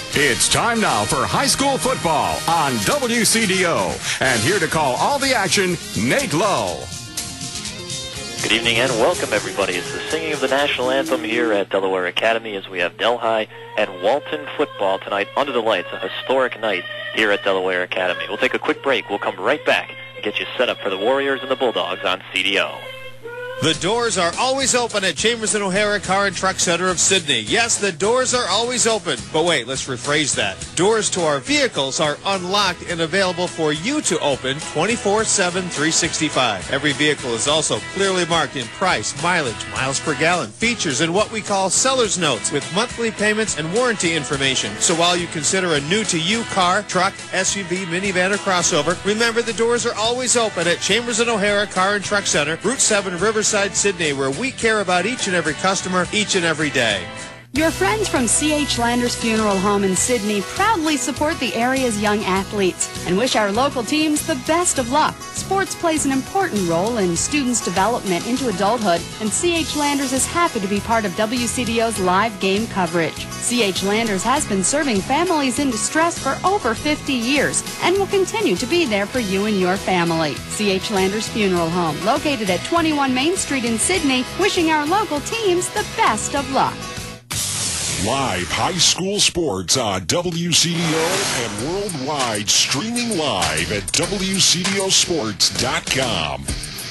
It's time now for high school football on WCDO. And here to call all the action, Nate Lowe. Good evening and welcome, everybody. It's the singing of the national anthem here at Delaware Academy as we have Delhi and Walton football tonight under the lights. A historic night here at Delaware Academy. We'll take a quick break. We'll come right back and get you set up for the Warriors and the Bulldogs on CDO. The doors are always open at Chambers & O'Hara Car and Truck Center of Sidney. Yes, the doors are always open. But wait, let's rephrase that. Doors to our vehicles are unlocked and available for you to open 24/7, 365. Every vehicle is also clearly marked in price, mileage, miles per gallon, features, and what we call seller's notes with monthly payments and warranty information. So while you consider a new-to-you car, truck, SUV, minivan, or crossover, remember the doors are always open at Chambers & O'Hara Car and Truck Center, Route 7, Riverside, Sidney, where we care about each and every customer each and every day. Your friends from C.H. Landers Funeral Home in Sidney proudly support the area's young athletes and wish our local teams the best of luck. Sports plays an important role in students' development into adulthood, and C.H. Landers is happy to be part of WCDO's live game coverage. C.H. Landers has been serving families in distress for over 50 years and will continue to be there for you and your family. C.H. Landers Funeral Home, located at 21 Main Street in Sidney, wishing our local teams the best of luck. Live high school sports on WCDO and worldwide, streaming live at WCDOsports.com.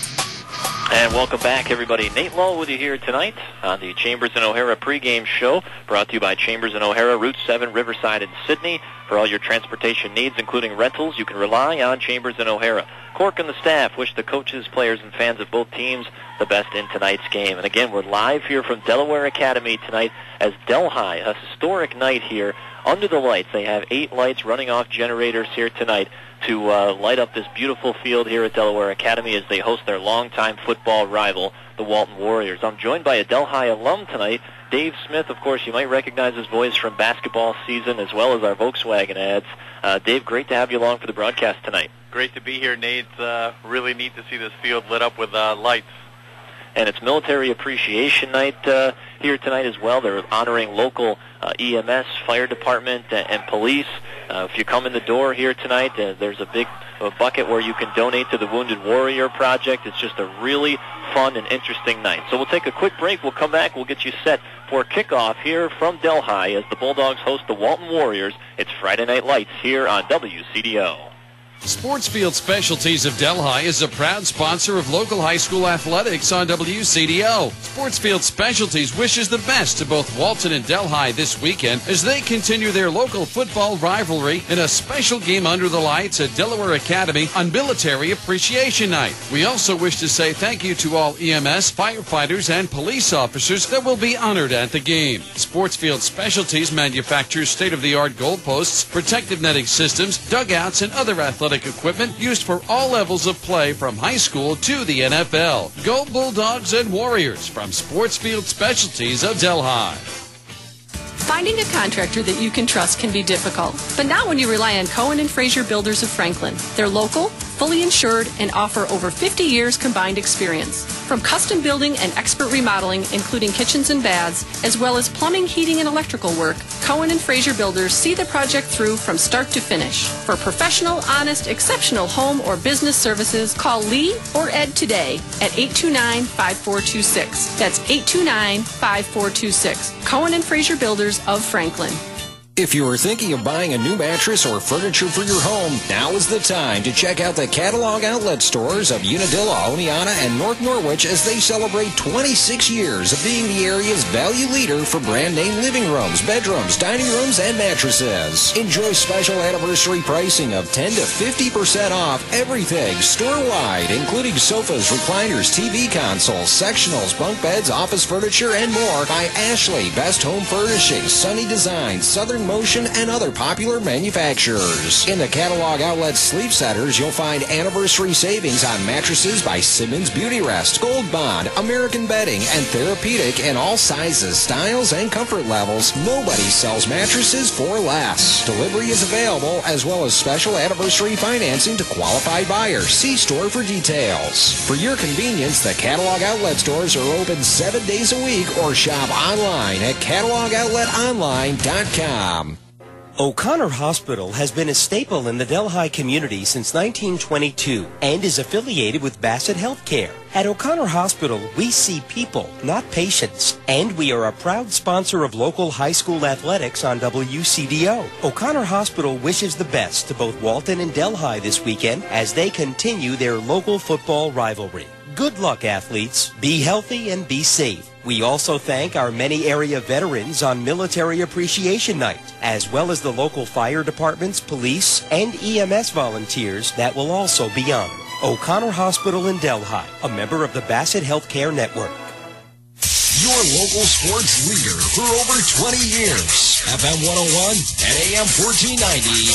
And welcome back, everybody. Nate Lowe with you here tonight on the Chambers & O'Hara pregame show, brought to you by Chambers & O'Hara, Route 7, Riverside, and Sidney. For all your transportation needs, including rentals, you can rely on Chambers & O'Hara. Cork and the staff wish the coaches, players, and fans of both teams the best in tonight's game. And again, we're live here from Delaware Academy tonight as Delhi, a historic night here under the lights. They have 8 lights running off generators here tonight to light up this beautiful field here at Delaware Academy as they host their longtime football rival, the Walton Warriors. I'm joined by a Delhi alum tonight, Dave Smith. Of course, you might recognize his voice from basketball season as well as our Volkswagen ads. Dave, great to have you along for the broadcast tonight. Great to be here, Nate. Really neat to see this field lit up with lights. And it's Military Appreciation Night here tonight as well. They're honoring local EMS, fire department, and police. If you come in the door here tonight, there's a big bucket where you can donate to the Wounded Warrior Project. It's just a really fun and interesting night. So we'll take a quick break. We'll come back. We'll get you set for kickoff here from Delhi as the Bulldogs host the Walton Warriors. It's Friday Night Lights here on WCDO. Sportsfield Specialties of Delhi is a proud sponsor of local high school athletics on WCDO. Sportsfield Specialties wishes the best to both Walton and Delhi this weekend as they continue their local football rivalry in a special game under the lights at Delaware Academy on Military Appreciation Night. We also wish to say thank you to all EMS, firefighters, and police officers that will be honored at the game. Sportsfield Specialties manufactures state-of-the-art goalposts, protective netting systems, dugouts, and other athletic equipment used for all levels of play from high school to the NFL. Go Bulldogs and Warriors from Sportsfield Specialties of Delhi. Finding a contractor that you can trust can be difficult, but not when you rely on Cohen & Frazier Builders of Franklin. They're local, fully insured, and offer over 50 years combined experience. From custom building and expert remodeling, including kitchens and baths, as well as plumbing, heating, and electrical work, Cohen & Frazier Builders see the project through from start to finish. For professional, honest, exceptional home or business services, call Lee or Ed today at 829-5426. That's 829-5426. Cohen & Frazier Builders of Franklin. If you are thinking of buying a new mattress or furniture for your home, now is the time to check out the catalog outlet stores of Unadilla, Oneonta, and North Norwich as they celebrate 26 years of being the area's value leader for brand name living rooms, bedrooms, dining rooms, and mattresses. Enjoy special anniversary pricing of 10 to 50% off everything store-wide, including sofas, recliners, TV consoles, sectionals, bunk beds, office furniture, and more by Ashley, Best Home Furnishings, Sunny Design, Southern Motion, and other popular manufacturers. In the catalog outlet sleep centers, you'll find anniversary savings on mattresses by Simmons Beauty Rest, Gold Bond, American Bedding, and Therapeutic in all sizes, styles, and comfort levels. Nobody sells mattresses for less. Delivery is available, as well as special anniversary financing to qualified buyers. See store for details. For your convenience, the catalog outlet stores are open 7 days a week or shop online at catalogoutletonline.com. O'Connor Hospital has been a staple in the Delhi community since 1922 and is affiliated with Bassett Healthcare. At O'Connor Hospital, we see people, not patients, and we are a proud sponsor of local high school athletics on WCDO. O'Connor Hospital wishes the best to both Walton and Delhi this weekend as they continue their local football rivalry. Good luck, athletes. Be healthy and be safe. We also thank our many area veterans on Military Appreciation Night, as well as the local fire departments, police, and EMS volunteers that will also be on. O'Connor Hospital in Delhi, a member of the Bassett Healthcare Network. Your local sports leader for over 20 years. FM 101 and AM 1490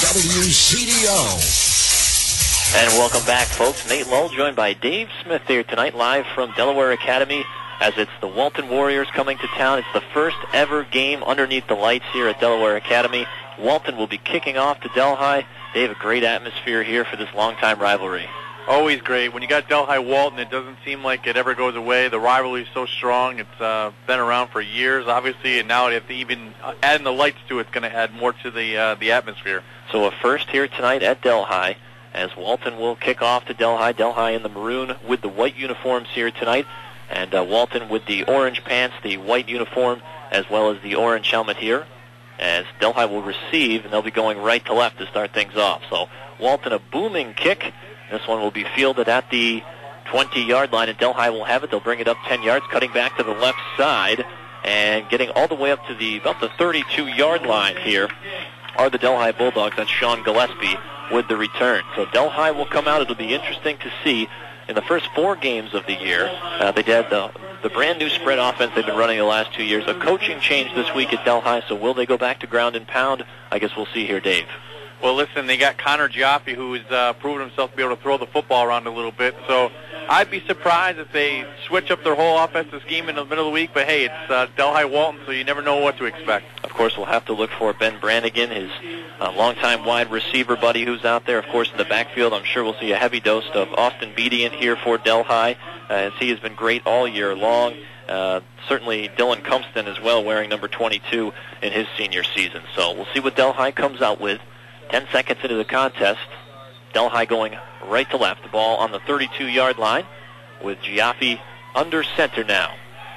WCDO. And welcome back, folks. Nate Lull joined by Dave Smith here tonight, live from Delaware Academy, as it's the Walton Warriors coming to town. It's the first ever game underneath the lights here at Delaware Academy. Walton will be kicking off to Delhi. They have a great atmosphere here for this long-time rivalry. Always great. When you got Delhi-Walton, it doesn't seem like it ever goes away. The rivalry is so strong. It's been around for years, obviously, and now if they even adding the lights to it, it's going to add more to the atmosphere. So a first here tonight at Delhi, as Walton will kick off to Delhi. Delhi in the maroon with the white uniforms here tonight, and Walton with the orange pants, the white uniform, as well as the orange helmet here, as Delhi will receive, and they'll be going right to left to start things off. So Walton, a booming kick. This one will be fielded at the 20-yard line, and Delhi will have it. They'll bring it up 10 yards, cutting back to the left side, and getting all the way up to about the 32-yard line here are the Delhi Bulldogs. That's Sean Gillespie with the return. So Delhi will come out. It'll be interesting to see in the first 4 games of the year. They did the brand new spread offense they've been running the last 2 years. A coaching change this week at Delhi, so will they go back to ground and pound? I guess we'll see here, Dave. Well, listen, they got Connor Giaffi, who has proven himself to be able to throw the football around a little bit. So I'd be surprised if they switch up their whole offensive scheme in the middle of the week. But, hey, it's Delhi-Walton, so you never know what to expect. Of course, we'll have to look for Ben Brannigan, his longtime wide receiver buddy who's out there. Of course, in the backfield, I'm sure we'll see a heavy dose of Austin Bedian here for Delhi, as he has been great all year long. Certainly Dylan Cumpston as well, wearing number 22 in his senior season. So we'll see what Delhi comes out with. 10 seconds into the contest, Delhi going right to left. The ball on the 32-yard line with Giaffi under center now,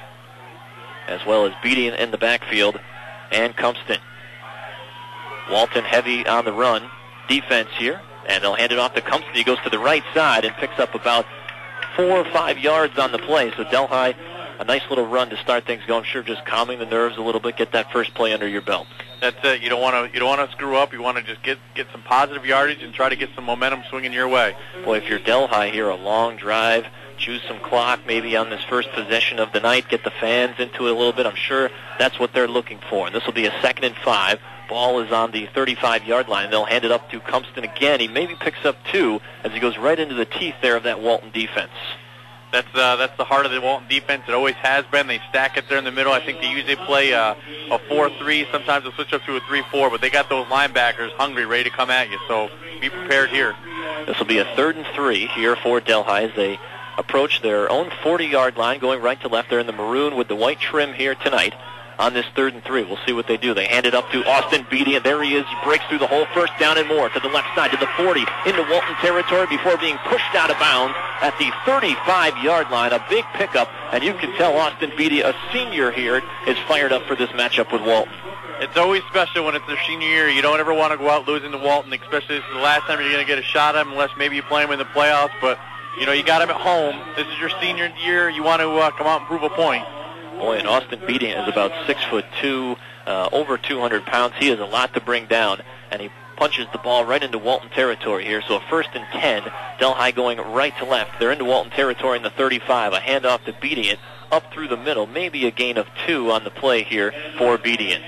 as well as Bedian in the backfield and Cumpston. Walton heavy on the run defense here, and they'll hand it off to Cumpston. He goes to the right side and picks up about 4 or 5 yards on the play. So Delhi, a nice little run to start things going. Sure, just calming the nerves a little bit, get that first play under your belt. That's it. You don't want to screw up. You want to just get some positive yardage and try to get some momentum swinging your way. Boy, if you're Delhi here, a long drive, choose some clock maybe on this first possession of the night, get the fans into it a little bit. I'm sure that's what they're looking for. And this will be a 2nd and 5. Ball is on the 35-yard line. They'll hand it up to Cumpston again. He maybe picks up 2 as he goes right into the teeth there of that Walton defense. That's the heart of the Walton defense. It always has been. They stack it there in the middle. I think they usually play a 4-3. Sometimes they'll switch up to a 3-4, but they got those linebackers hungry, ready to come at you. So be prepared here. This will be a 3rd and 3 here for Delhi as they approach their own 40-yard line, going right to left. They're in the maroon with the white trim here tonight on this 3rd and 3. We'll see what they do. They hand it up to Austin Bedian. There he is. He breaks through the whole 1st down and more to the left side, to the 40, into Walton territory before being pushed out of bounds at the 35-yard line. A big pickup, and you can tell Austin Bedian, a senior here, is fired up for this matchup with Walton. It's always special when it's their senior year. You don't ever want to go out losing to Walton, especially this is the last time you're going to get a shot at him, unless maybe you play him in the playoffs. But, you got him at home. This is your senior year. You want to come out and prove a point. Boy, and Austin Bedian is about 6'2", over 200 pounds. He has a lot to bring down, and he punches the ball right into Walton territory here. So a 1st and 10, Delhi going right to left. They're into Walton territory in the 35. A handoff to Bedian up through the middle. Maybe a gain of 2 on the play here for Bedian.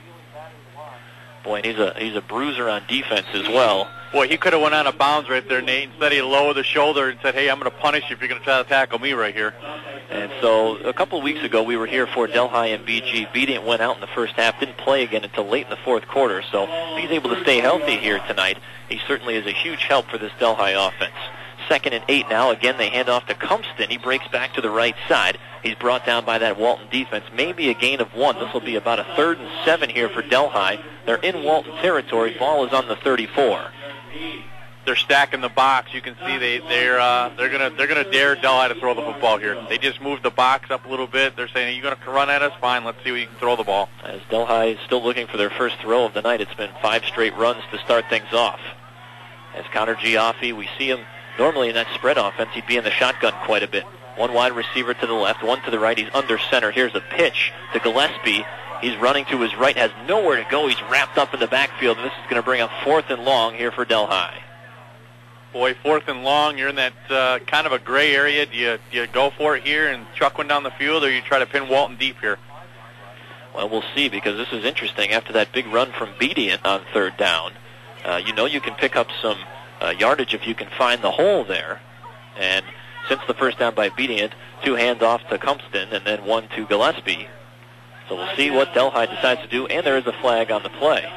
Boy, and he's a bruiser on defense as well. Boy, he could have went out of bounds right there, Nate. Instead, he lowered the shoulder and said, hey, I'm going to punish you if you're going to try to tackle me right here. And so a couple of weeks ago, we were here for Delhi and BG. Bedian went out in the first half, didn't play again until late in the 4th quarter. So if he's able to stay healthy here tonight, he certainly is a huge help for this Delhi offense. 2nd and 8 now. Again, they hand off to Cumston. He breaks back to the right side. He's brought down by that Walton defense. Maybe a gain of 1. This will be about a 3rd and 7 here for Delhi. They're in Walton territory. Ball is on the 34. They're stacking the box. You can see they're gonna dare Delhi to throw the football here. They just moved the box up a little bit. They're saying, "Are you gonna run at us? Fine. Let's see where you can throw the ball." As Delhi is still looking for their first throw of the night, it's been 5 straight runs to start things off. As Connor Giaffi, we see him normally in that spread offense. He'd be in the shotgun quite a bit. One wide receiver to the left, one to the right. He's under center. Here's a pitch to Gillespie. He's running to his right, has nowhere to go. He's wrapped up in the backfield, and this is going to bring up 4th and long here for Delhi. Boy, 4th and long, you're in that kind of a gray area. Do you go for it here and chuck one down the field, or you try to pin Walton deep here? Well, we'll see, because this is interesting. After that big run from Bedient on 3rd down, you can pick up some yardage if you can find the hole there. And since the first down by Bedient, 2 handoffs to Cumston and then 1 to Gillespie. So we'll see what Delhi decides to do, and there is a flag on the play.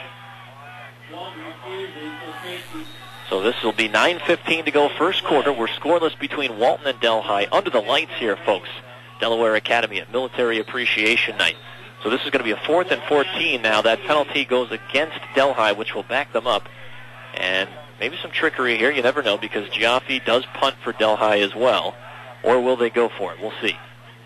So this will be 9:15 to go first quarter. We're scoreless between Walton and Delhi. Under the lights here, folks. Delaware Academy at Military Appreciation Night. So this is going to be a 4th and 14 now. That penalty goes against Delhi, which will back them up. And maybe some trickery here. You never know, because Giaffi does punt for Delhi as well. Or will they go for it? We'll see.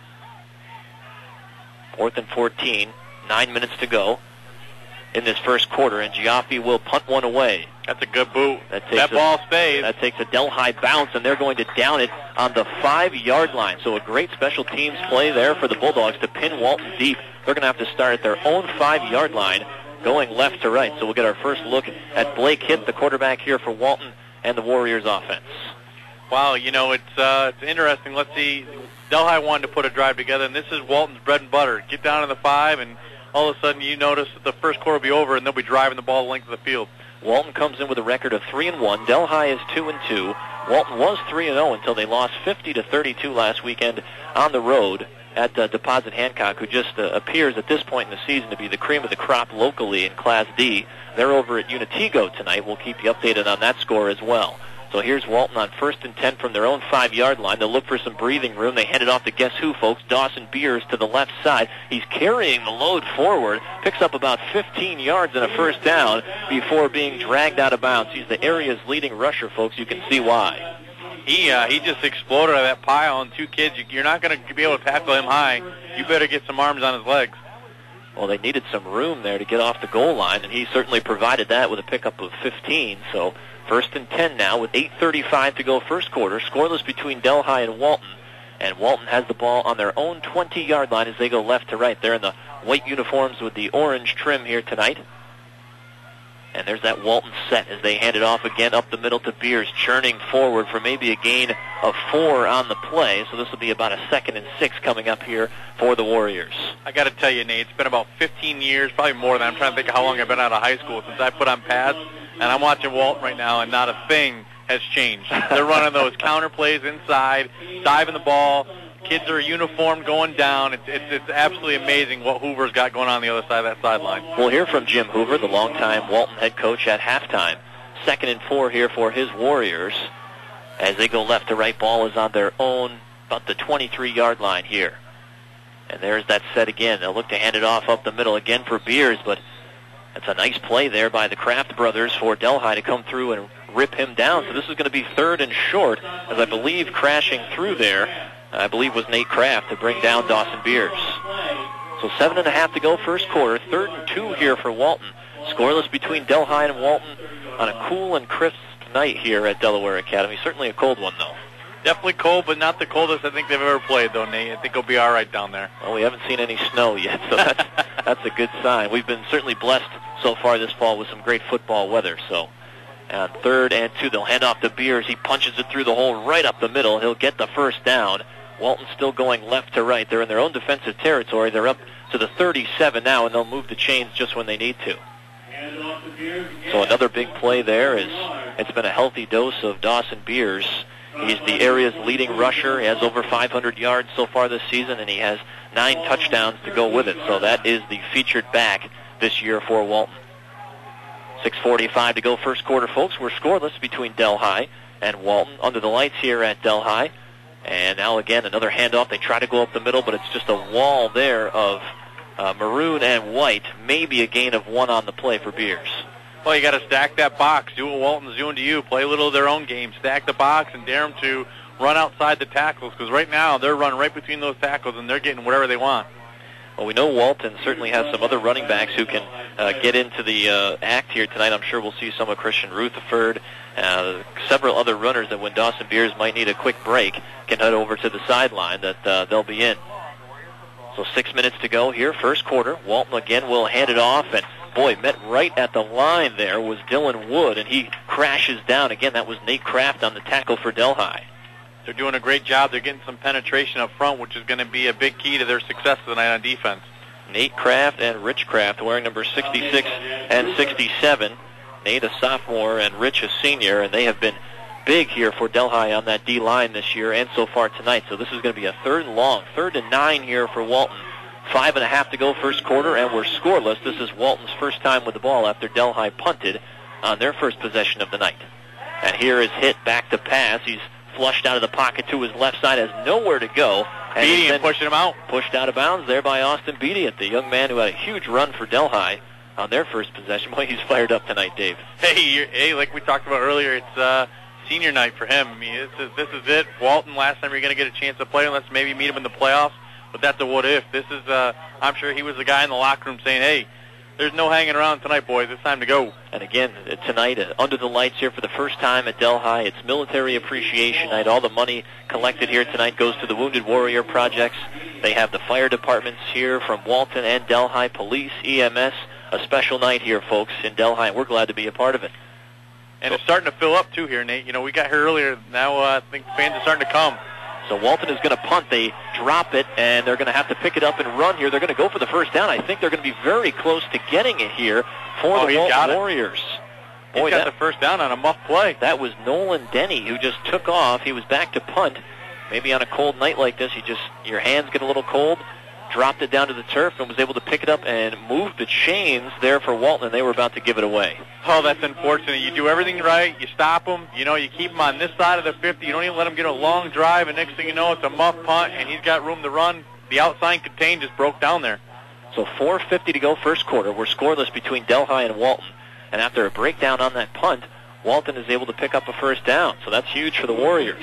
4th and 14, 9 minutes to go in this first quarter, and Giaffi will punt one away. That's a good boot. That ball stays. That takes a Delhi bounce, and they're going to down it on the 5-yard line. So a great special teams play there for the Bulldogs to pin Walton deep. They're going to have to start at their own 5-yard line, going left to right. So we'll get our first look at Blake Hitt, the quarterback here for Walton and the Warriors offense. Wow, it's interesting. Let's see. Delhi wanted to put a drive together, and this is Walton's bread and butter. Get down to the 5, and all of a sudden you notice that the first quarter will be over, and they'll be driving the ball the length of the field. Walton comes in with a record of 3-1. Delhi is 2-2. Walton was 3-0 until they lost 50-32 last weekend on the road at Deposit Hancock, who just appears at this point in the season to be the cream of the crop locally in Class D. They're over at Unitigo tonight. We'll keep you updated on that score as well. So here's Walton on 1st and 10 from their own 5-yard line. They'll look for some breathing room. They hand it off to guess who, folks? Dawson Beers to the left side. He's carrying the load forward, picks up about 15 yards and a first down before being dragged out of bounds. He's the area's leading rusher, folks. You can see why. He just exploded out of that pile, and 2 kids, you're not going to be able to tackle him high. You better get some arms on his legs. Well, they needed some room there to get off the goal line, and he certainly provided that with a pickup of 15. So 1st and 10 now with 8:35 to go first quarter. Scoreless between Delhi and Walton. And Walton has the ball on their own 20-yard line as they go left to right. They're in the white uniforms with the orange trim here tonight. And there's that Walton set as they hand it off again up the middle to Beers, churning forward for maybe a gain of 4 on the play. So this will be about a 2nd and 6 coming up here for the Warriors. I got to tell you, Nate, it's been about 15 years, probably more than I'm trying to think of how long I've been out of high school since I put on pads. And I'm watching Walton right now, and not a thing has changed. They're running those counter plays inside, diving the ball. Kids are uniformed going down. It's absolutely amazing what Hoover's got going on the other side of that sideline. We'll hear from Jim Hoover, the longtime Walton head coach, at halftime. 2nd and 4 here for his Warriors. As they go left to right, ball is on their own, about the 23-yard line here. And there's that set again. They'll look to hand it off up the middle again for Beers, but that's a nice play there by the Kraft brothers for Delhi to come through and rip him down. So this is going to be 3rd and short, as I believe crashing through there, I believe was Nate Kraft to bring down Dawson Beers. So 7.5 to go first quarter. 3rd and 2 here for Walton. Scoreless between Delhi and Walton on a cool and crisp night here at Delaware Academy. Certainly a cold one, though. Definitely cold, but not the coldest I think they've ever played, though, Nate. I think it'll be all right down there. Well, we haven't seen any snow yet, so that's a good sign. We've been certainly blessed so far this fall with some great football weather. So on 3rd and 2, they'll hand off to Beers. He punches it through the hole right up the middle. He'll get the first down. Walton still going left to right. They're in their own defensive territory. They're up to the 37 now, and they'll move the chains just when they need to. So another big play there is it's been a healthy dose of Dawson Beers. He's the area's leading rusher. He has over 500 yards so far this season, and he has 9 touchdowns to go with it. So that is the featured back this year for Walton. 6:45 to go first quarter, folks. We're scoreless between Delhi and Walton. Under the lights here at Delhi. And now again, another handoff. They try to go up the middle, but it's just a wall there of maroon and white. Maybe a gain of 1 on the play for Beers. Well, you got to stack that box. Do what Walton's doing to you. Play a little of their own game. Stack the box and dare them to run outside the tackles, because right now they're running right between those tackles and they're getting whatever they want. Well, we know Walton certainly has some other running backs who can get into the act here tonight. I'm sure we'll see some of Christian Rutherford, several other runners that when Dawson Beers might need a quick break can head over to the sideline that they'll be in. So 6 minutes to go here, first quarter. Walton again will hand it off, and boy, met right at the line there was Dylan Wood, and he crashes down. Again, that was Nate Kraft on the tackle for Delhi. They're doing a great job. They're getting some penetration up front, which is going to be a big key to their success tonight on defense. Nate Kraft and Rich Kraft wearing number 66 and 67. Nate a sophomore and Rich a senior, and they have been big here for Delhi on that D-line this year and so far tonight. So this is going to be a 3rd and long, 3rd and 9 here for Walton. 5.5 to go first quarter, and we're scoreless. This is Walton's first time with the ball after Delhi punted on their first possession of the night. And here is hit back to pass. He's flushed out of the pocket to his left side, has nowhere to go. Beatty pushing him out. Pushed out of bounds there by Austin Beatty, the young man who had a huge run for Delhi on their first possession. Boy, he's fired up tonight, Dave. Hey, like we talked about earlier, it's senior night for him. I mean, this is it. Walton, last time you're going to get a chance to play him. Let's maybe meet him in the playoffs. But that's a what if. This is, I'm sure he was the guy in the locker room saying, hey, there's no hanging around tonight, boys. It's time to go. And again, tonight, under the lights here for the first time at Delhi, it's Military Appreciation Night. All the money collected here tonight goes to the Wounded Warrior Projects. They have the fire departments here from Walton and Delhi, police, EMS. A special night here, folks, in Delhi, and we're glad to be a part of it. And it's starting to fill up, too, here, Nate. You know, we got here earlier. Now I think fans are starting to come. So Walton is going to punt. They drop it, and they're going to have to pick it up and run here. They're going to go for the first down. I think they're going to be very close to getting it here for the Walton Warriors. Boy, he got the first down on a muff play. That was Nolan Denny, who just took off. He was back to punt. Maybe on a cold night like this, your hands get a little cold. Dropped it down to the turf and was able to pick it up and move the chains there for Walton, and they were about to give it away. Oh, that's unfortunate. You do everything right. You stop them. You know, you keep them on this side of the 50. You don't even let them get a long drive, and next thing you know, it's a muff punt, and he's got room to run. The outside contain just broke down there. So 4:50 to go first quarter. We're scoreless between Delhi and Walton. And after a breakdown on that punt, Walton is able to pick up a first down. So that's huge for the Warriors.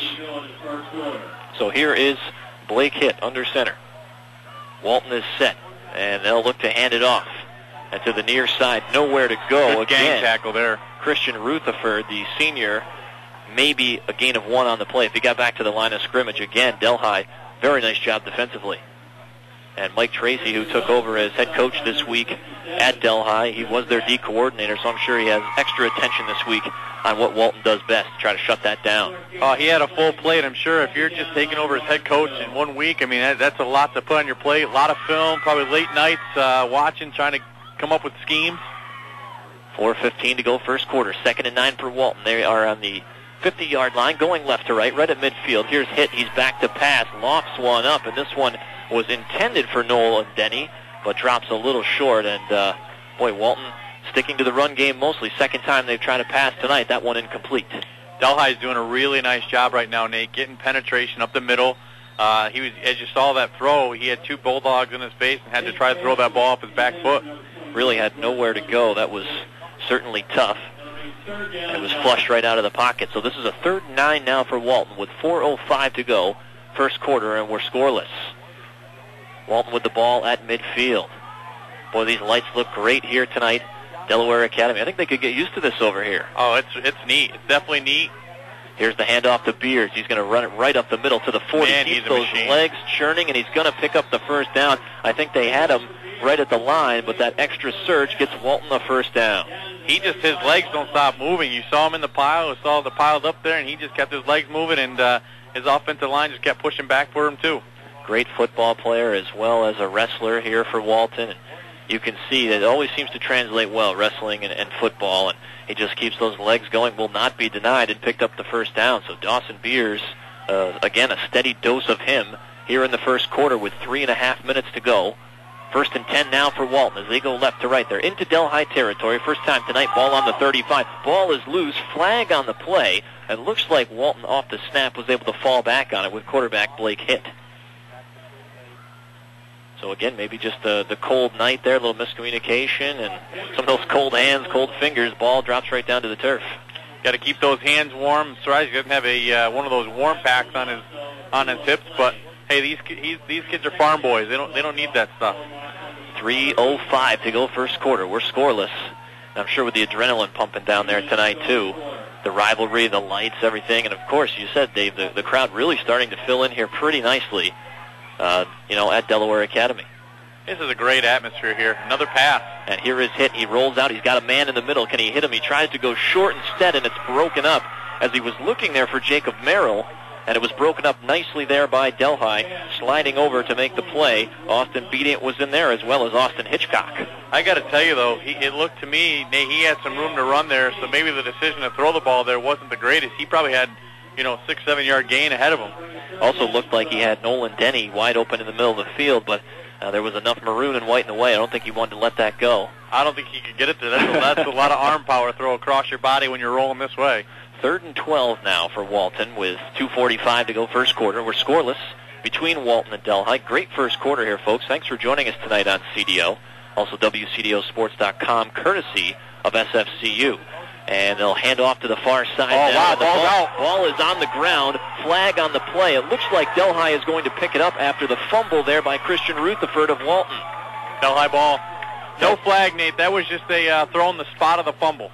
So here is Blake Hitt under center. Walton is set, and they'll look to hand it off. And to the near side, nowhere to go. Good gang tackle there. Christian Rutherford, the senior, maybe a gain of 1 on the play. If he got back to the line of scrimmage again, Delhi, very nice job defensively. And Mike Tracy, who took over as head coach this week at Delhi, he was their D coordinator, so I'm sure he has extra attention this week on what Walton does best to try to shut that down. He had a full plate. I'm sure if you're just taking over as head coach in 1 week, I mean, that's a lot to put on your plate. A lot of film, probably late nights watching, trying to come up with schemes. 4:15 to go first quarter. 2nd and 9 for Walton. They are on the 50-yard line, going left to right at midfield. Here's Hitt. He's back to pass, lofts one up, and this one was intended for Nolan Denny, but drops a little short. And, Walton sticking to the run game mostly. Second time they've tried to pass tonight. That one incomplete. Delhi's doing a really nice job right now, Nate, getting penetration up the middle. He was, as you saw that throw, he had 2 Bulldogs in his face and had to try to throw that ball off his back foot. Really had nowhere to go. That was certainly tough. It was flushed right out of the pocket. So this is a 3rd and 9 now for Walton with 4:05 to go first quarter, and we're scoreless. Walton with the ball at midfield. Boy, these lights look great here tonight. Delaware Academy. I think they could get used to this over here. Oh, it's neat. It's definitely neat. Here's the handoff to Beers. He's going to run it right up the middle to the 40. Man, Keeps those legs churning, and he's going to pick up the first down. I think they had him right at the line, but that extra surge gets Walton the first down. His legs don't stop moving. You saw him in the pile. You saw the piled up there, and he just kept his legs moving, and his offensive line just kept pushing back for him, too. Great football player as well as a wrestler here for Walton. And you can see that it always seems to translate well, wrestling and football, and he just keeps those legs going, will not be denied, and picked up the first down. So Dawson Beers, again, a steady dose of him here in the first quarter with 3.5 minutes to go. 1st and 10 now for Walton as they go left to right. They're into Delhi territory. First time tonight, ball on the 35. Ball is loose. Flag on the play. It looks like Walton off the snap was able to fall back on it with quarterback Blake Hitt. So again, maybe just the cold night there, a little miscommunication, and some of those cold hands, cold fingers. Ball drops right down to the turf. Got to keep those hands warm. Sorry, he doesn't have a one of those warm packs on his hips, but hey, these kids are farm boys. They don't need that stuff. 3:05 to go first quarter. We're scoreless. And I'm sure with the adrenaline pumping down there tonight too, the rivalry, the lights, everything, and of course, you said, Dave, the crowd really starting to fill in here pretty nicely. At Delaware Academy. This is a great atmosphere here. Another pass. And here is Hitt. He rolls out. He's got a man in the middle. Can he hit him? He tries to go short instead, and it's broken up as he was looking there for Jacob Merrill, and it was broken up nicely there by Delhi, sliding over to make the play. Austin Bedient was in there, as well as Austin Hitchcock. I got to tell you, though, it looked to me, he had some room to run there, so maybe the decision to throw the ball there wasn't the greatest. He probably had 6-7 yard gain ahead of him. Also looked like he had Nolan Denny wide open in the middle of the field, but there was enough maroon and white in the way. I don't think he wanted to let that go. I don't think he could get it there. That's a lot of arm power to throw across your body when you're rolling this way. 3rd and 12 now for Walton with 2:45 to go first quarter. We're scoreless between Walton and Delhi. Great first quarter here, folks. Thanks for joining us tonight on CDO. Also WCDOsports.com, courtesy of SFCU. And they'll hand off to the far side. Oh, wow, ball is on the ground. Flag on the play. It looks like Delhi is going to pick it up after the fumble there by Christian Rutherford of Walton. Delhi ball. No flag, Nate. That was just a throw in the spot of the fumble.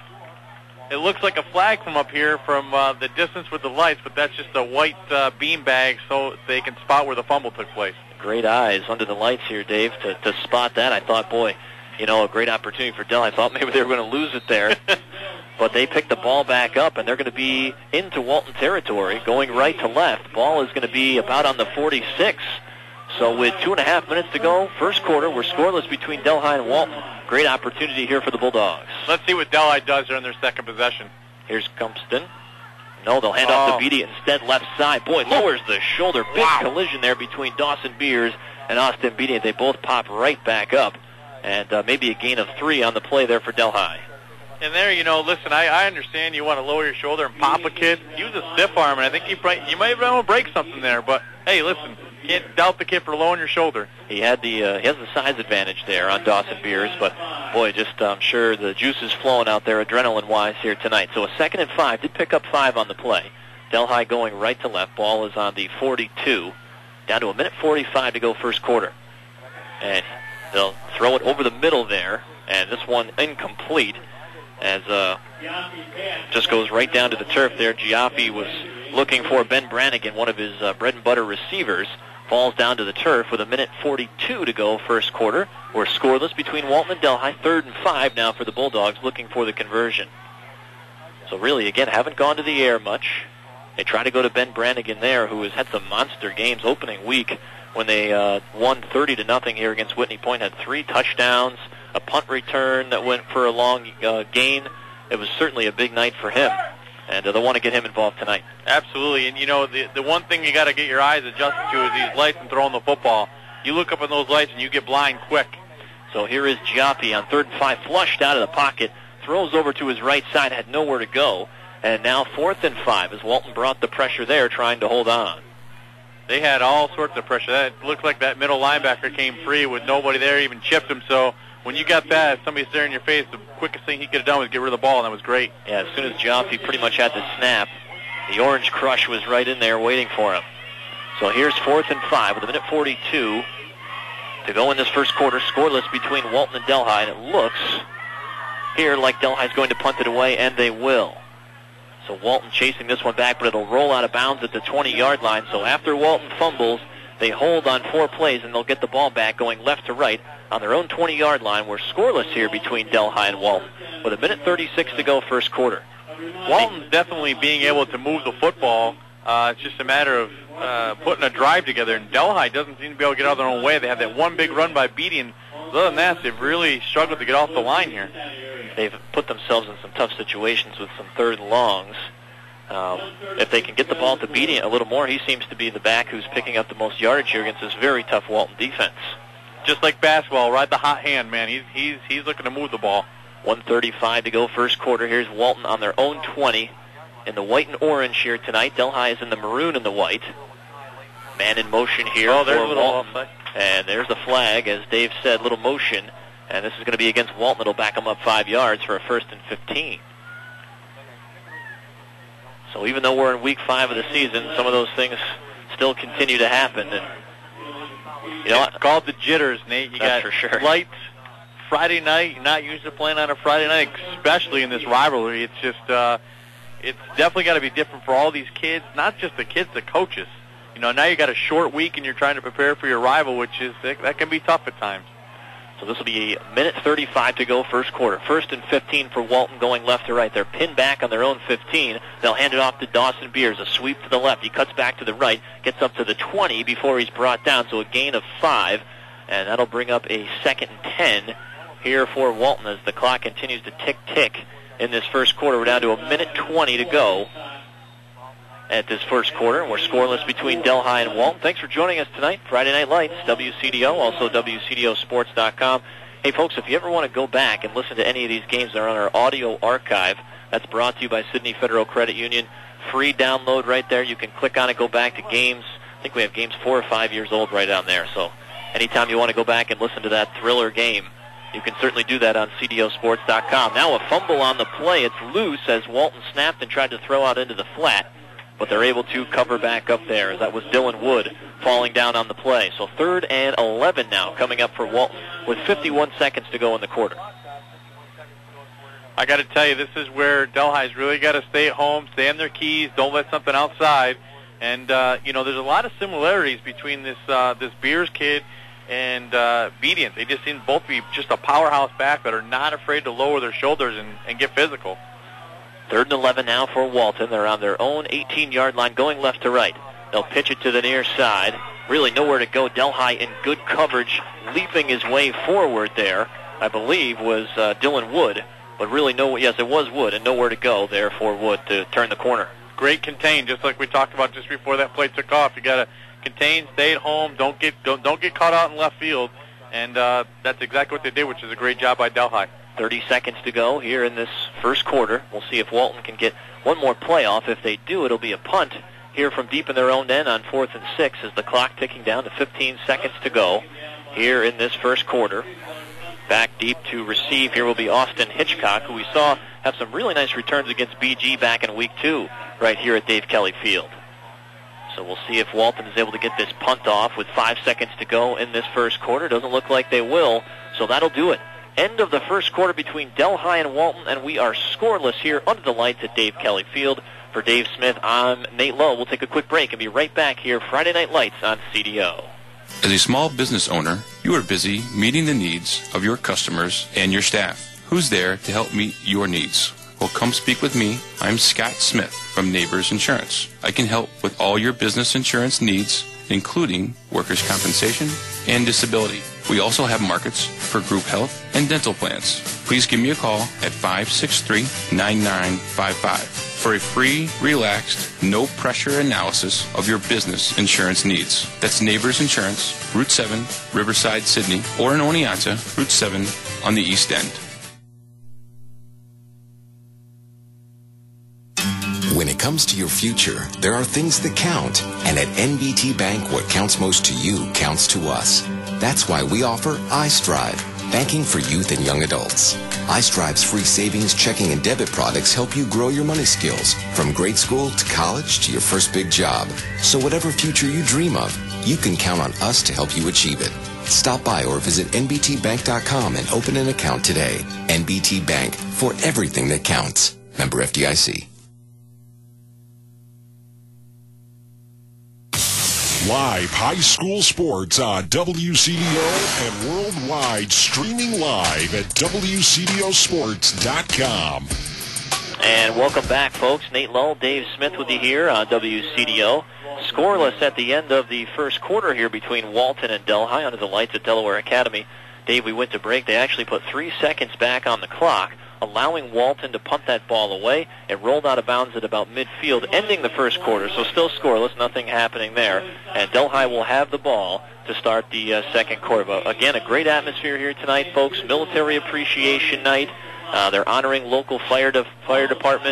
It looks like a flag from up here from the distance with the lights, but that's just a white bean bag so they can spot where the fumble took place. Great eyes under the lights here, Dave, to spot that. I thought, boy, a great opportunity for Delhi. I thought maybe they were going to lose it there. But they picked the ball back up, and they're going to be into Walton territory, going right to left. Ball is going to be about on the 46. So with 2.5 minutes to go, first quarter, we're scoreless between Delhi and Walton. Great opportunity here for the Bulldogs. Let's see what Delhi does during their second possession. Here's Gumpston. No, they'll hand off to Beatty instead, left side. Boy, lowers the shoulder. Big collision there between Dawson Beers and Austin Beatty. They both pop right back up. And maybe a gain of 3 on the play there for Delhi. And there, listen, I understand you want to lower your shoulder and pop a kid. Use a stiff arm, and I think you might want to break something there. But, hey, listen, you can't doubt the kid for lowering your shoulder. He has the size advantage there on Dawson Beers, but, boy, I'm sure the juice is flowing out there adrenaline-wise here tonight. So a 2nd and 5, did pick up 5 on the play. Delhi going right to left. Ball is on the 42. Down to 1:45 to go first quarter. And they'll throw it over the middle there, and this one incomplete. As just goes right down to the turf there. Giaffi was looking for Ben Brannigan, one of his bread and butter receivers. Falls down to the turf with 1:42 to go first quarter. We're scoreless between Walton and Delhi. 3rd and 5 now for the Bulldogs, looking for the conversion. So really, again, haven't gone to the air much. They try to go to Ben Brannigan there, who has had some monster games opening week when they won 30-0 here against Whitney Point. Had 3 touchdowns. A punt return that went for a long gain. It was certainly a big night for him, and they want to get him involved tonight. Absolutely, and the one thing you got to get your eyes adjusted to is these lights and throwing the football. You look up in those lights and you get blind quick. So here is Giappi on 3rd and 5, flushed out of the pocket, throws over to his right side, had nowhere to go, and now 4th and 5 as Walton brought the pressure there, trying to hold on. They had all sorts of pressure. That looked like that middle linebacker came free with nobody there, even chipped him. So when you got that, somebody staring in your face, the quickest thing he could have done was get rid of the ball, and that was great. Yeah, as soon as Giaffi pretty much had the snap, the Orange Crush was right in there waiting for him. So here's 4th and 5 with 1:42 to go in this first quarter, scoreless between Walton and Delhi, and it looks here like Delhi's going to punt it away, and they will. So Walton chasing this one back, but it'll roll out of bounds at the 20-yard line. So after Walton fumbles, they hold on 4 plays, and they'll get the ball back going left to right on their own 20-yard line. We're scoreless here between Delhi and Walton with 1:36 to go first quarter. Walton's definitely being able to move the football. It's just a matter of putting a drive together, and Delhi doesn't seem to be able to get out of their own way. They have that one big run by Beatty, and other than that, they've really struggled to get off the line here. They've put themselves in some tough situations with some 3rd and longs. If they can get the ball to Beatty a little more, he seems to be the back who's picking up the most yardage here against this very tough Walton defense. Just like basketball, ride the hot hand, man. He's looking to move the ball. 1:35 to go first quarter. Here's Walton on their own 20. in the white and orange here tonight. Delhi is in the maroon and the white. Man in motion here. Oh, there's for a little Walton. offside. And there's the flag, as Dave said, little motion. And this is going to be against Walton. It'll back them up 5 yards for a 1st and 15. So even though we're in week 5 of the season, some of those things still continue to happen. And you know, it's called the jitters, Nate. You that's got for sure. Lights Friday night. You're not used to playing on a Friday night, especially in this rivalry. It's just, it's definitely got to be different for all these kids, not just the kids, the coaches. You know, now you got a short week and you're trying to prepare for your rival, which is that can be tough at times. So this will be a minute 35 to go, first quarter. 1st and 15 for Walton, going left to right. They're pinned back on their own 15. They'll hand it off to Dawson Beers. A sweep to the left. He cuts back to the right, gets up to the 20 before he's brought down, so a gain of 5. And that'll bring up a 2nd and 10 here for Walton as the clock continues to tick in this first quarter. We're down to a minute 20 to go at this first quarter. We're scoreless between Delhi and Walton. Thanks for joining us tonight. Friday Night Lights, WCDO, also WCDOsports.com. Hey, folks, if you ever want to go back and listen to any of these games, they're on our audio archive. That's brought to you by Sydney Federal Credit Union. Free download right there. You can click on it, go back to games. I think we have games 4 or 5 years old right down there. So anytime you want to go back and listen to that thriller game, you can certainly do that on CDOsports.com. Now a fumble on the play. It's loose as Walton snapped and tried to throw out into the flat, but they're able to cover back up there, as that was Dylan Wood falling down on the play. So 3rd and 11 now coming up for Walton with 51 seconds to go in the quarter. I got to tell you, this is where Delhi's really got to stay at home, stay on their keys, don't let something outside. And, you know, there's a lot of similarities between this Beers kid and Bedient. They just seem both to be just a powerhouse back that are not afraid to lower their shoulders and get physical. 3rd and 11 now for Walton. They're on their own 18-yard line, going left to right. They'll pitch it to the near side. Really nowhere to go. Delhi in good coverage, leaping his way forward there, I believe, was Dylan Wood. But really, yes, it was Wood, and nowhere to go there for Wood to turn the corner. Great contain, just like we talked about just before that play took off. You got to contain, stay at home, don't get caught out in left field, and that's exactly what they did, which is a great job by Delhi. 30 seconds to go here in this first quarter. We'll see if Walton can get one more play off. If they do, it'll be a punt here from deep in their own end on 4th and 6 as the clock ticking down to 15 seconds to go here in this first quarter. Back deep to receive here will be Austin Hitchcock, who we saw have some really nice returns against BG back in week 2 right here at Dave Kelly Field. So we'll see if Walton is able to get this punt off with 5 seconds to go in this first quarter. Doesn't look like they will, so that'll do it. End of the first quarter between Delhi and Walton, and we are scoreless here under the lights at Dave Kelly Field. For Dave Smith, I'm Nate Lowe. We'll take a quick break and be right back here, Friday Night Lights on CDO. As a small business owner, you are busy meeting the needs of your customers and your staff. Who's there to help meet your needs? Well, come speak with me. I'm Scott Smith from Neighbors Insurance. I can help with all your business insurance needs, including workers' compensation and disability. We also have markets for group health and dental plans. Please give me a call at 563-9955 for a free, relaxed, no-pressure analysis of your business insurance needs. That's Neighbors Insurance, Route 7, Riverside, Sydney, or in Oneonta, Route 7 on the East End. When it comes to your future, there are things that count. And at NBT Bank, what counts most to you counts to us. That's why we offer iStrive, banking for youth and young adults. iStrive's free savings, checking, and debit products help you grow your money skills, from grade school to college to your first big job. So whatever future you dream of, you can count on us to help you achieve it. Stop by or visit nbtbank.com and open an account today. NBT Bank, for everything that counts. Member FDIC. Live high school sports on WCDO and worldwide, streaming live at WCDOsports.com. And welcome back, folks. Nate Lull, Dave Smith with you here on WCDO. Scoreless at the end of the first quarter here between Walton and Delhi under the lights at Delaware Academy. Dave, we went to break. They actually put 3 seconds back on the clock, allowing Walton to punt that ball away. It rolled out of bounds at about midfield, ending the first quarter, so still scoreless, nothing happening there. And Delhi will have the ball to start the second quarter. But again, a great atmosphere here tonight, folks. Military Appreciation Night. They're honoring local fire departments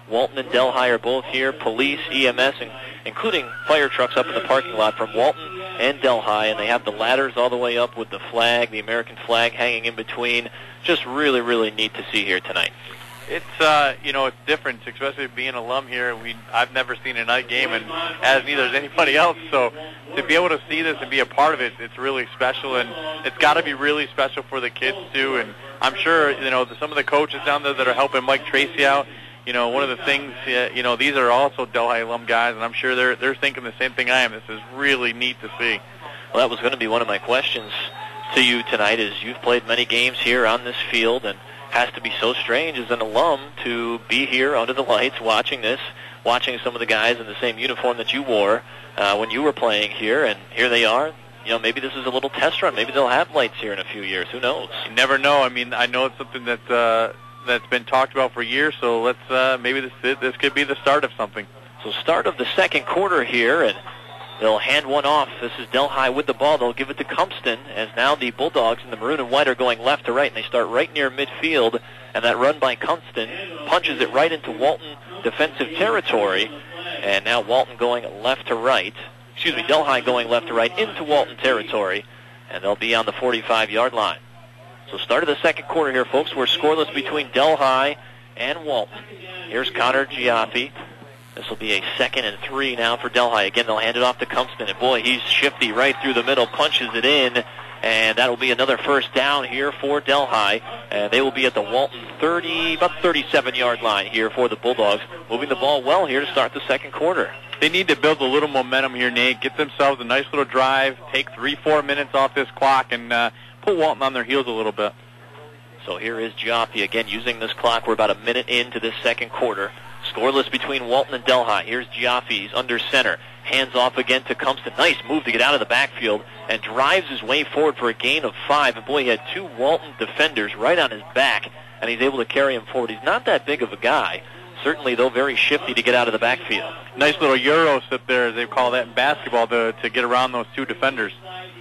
Walton and Delhi are both here. Police, EMS, including fire trucks up in the parking lot from Walton and Delhi, and they have the ladders all the way up with the flag, the American flag hanging in between. Just really, really neat to see here tonight. It's it's different, especially being an alum here. I've never seen a night game, and as neither has anybody else. So to be able to see this and be a part of it, it's really special, and it's got to be really special for the kids too. And I'm sure some of the coaches down there that are helping Mike Tracy out. One of the things, these are also Delhi alum guys, and I'm sure they're thinking the same thing I am. This is really neat to see. Well, that was going to be one of my questions to you tonight. Is you've played many games here on this field, and has to be so strange as an alum to be here under the lights watching this, watching some of the guys in the same uniform that you wore when you were playing here, and here they are. Maybe this is a little test run. Maybe they'll have lights here in a few years. Who knows? You never know. I mean, I know it's something that's been talked about for years, so let's maybe this could be the start of something. So start of the second quarter here, and they'll hand one off. This is Delhi with the ball. They'll give it to Cumpston, as now the Bulldogs in the maroon and white are going left to right, and they start right near midfield, and that run by Cumpston punches it right into Walton defensive territory, and now Walton going left to right. Delhi going left to right into Walton territory, and they'll be on the 45-yard line. So start of the second quarter here, folks. We're scoreless between Delhi and Walton. Here's Connor Giaffi. This will be a 2nd and 3 now for Delhi. Again, they'll hand it off to Cumpston, and boy, he's shifty right through the middle, punches it in, and that'll be another first down here for Delhi. And they will be at the Walton 30, about 37-yard line here for the Bulldogs, moving the ball well here to start the second quarter. They need to build a little momentum here, Nate, get themselves a nice little drive, take 3-4 minutes off this clock, and put Walton on their heels a little bit. So here is Giaffi again using this clock. We're about a minute into this second quarter. Scoreless between Walton and Delhi. Here's Giaffi. He's under center. Hands off again to Cumpston. Nice move to get out of the backfield and drives his way forward for a gain of 5. And boy, he had 2 Walton defenders right on his back, and he's able to carry him forward. He's not that big of a guy. Certainly, though, very shifty to get out of the backfield. Nice little Euro sit there, as they call that in basketball, to get around those 2 defenders.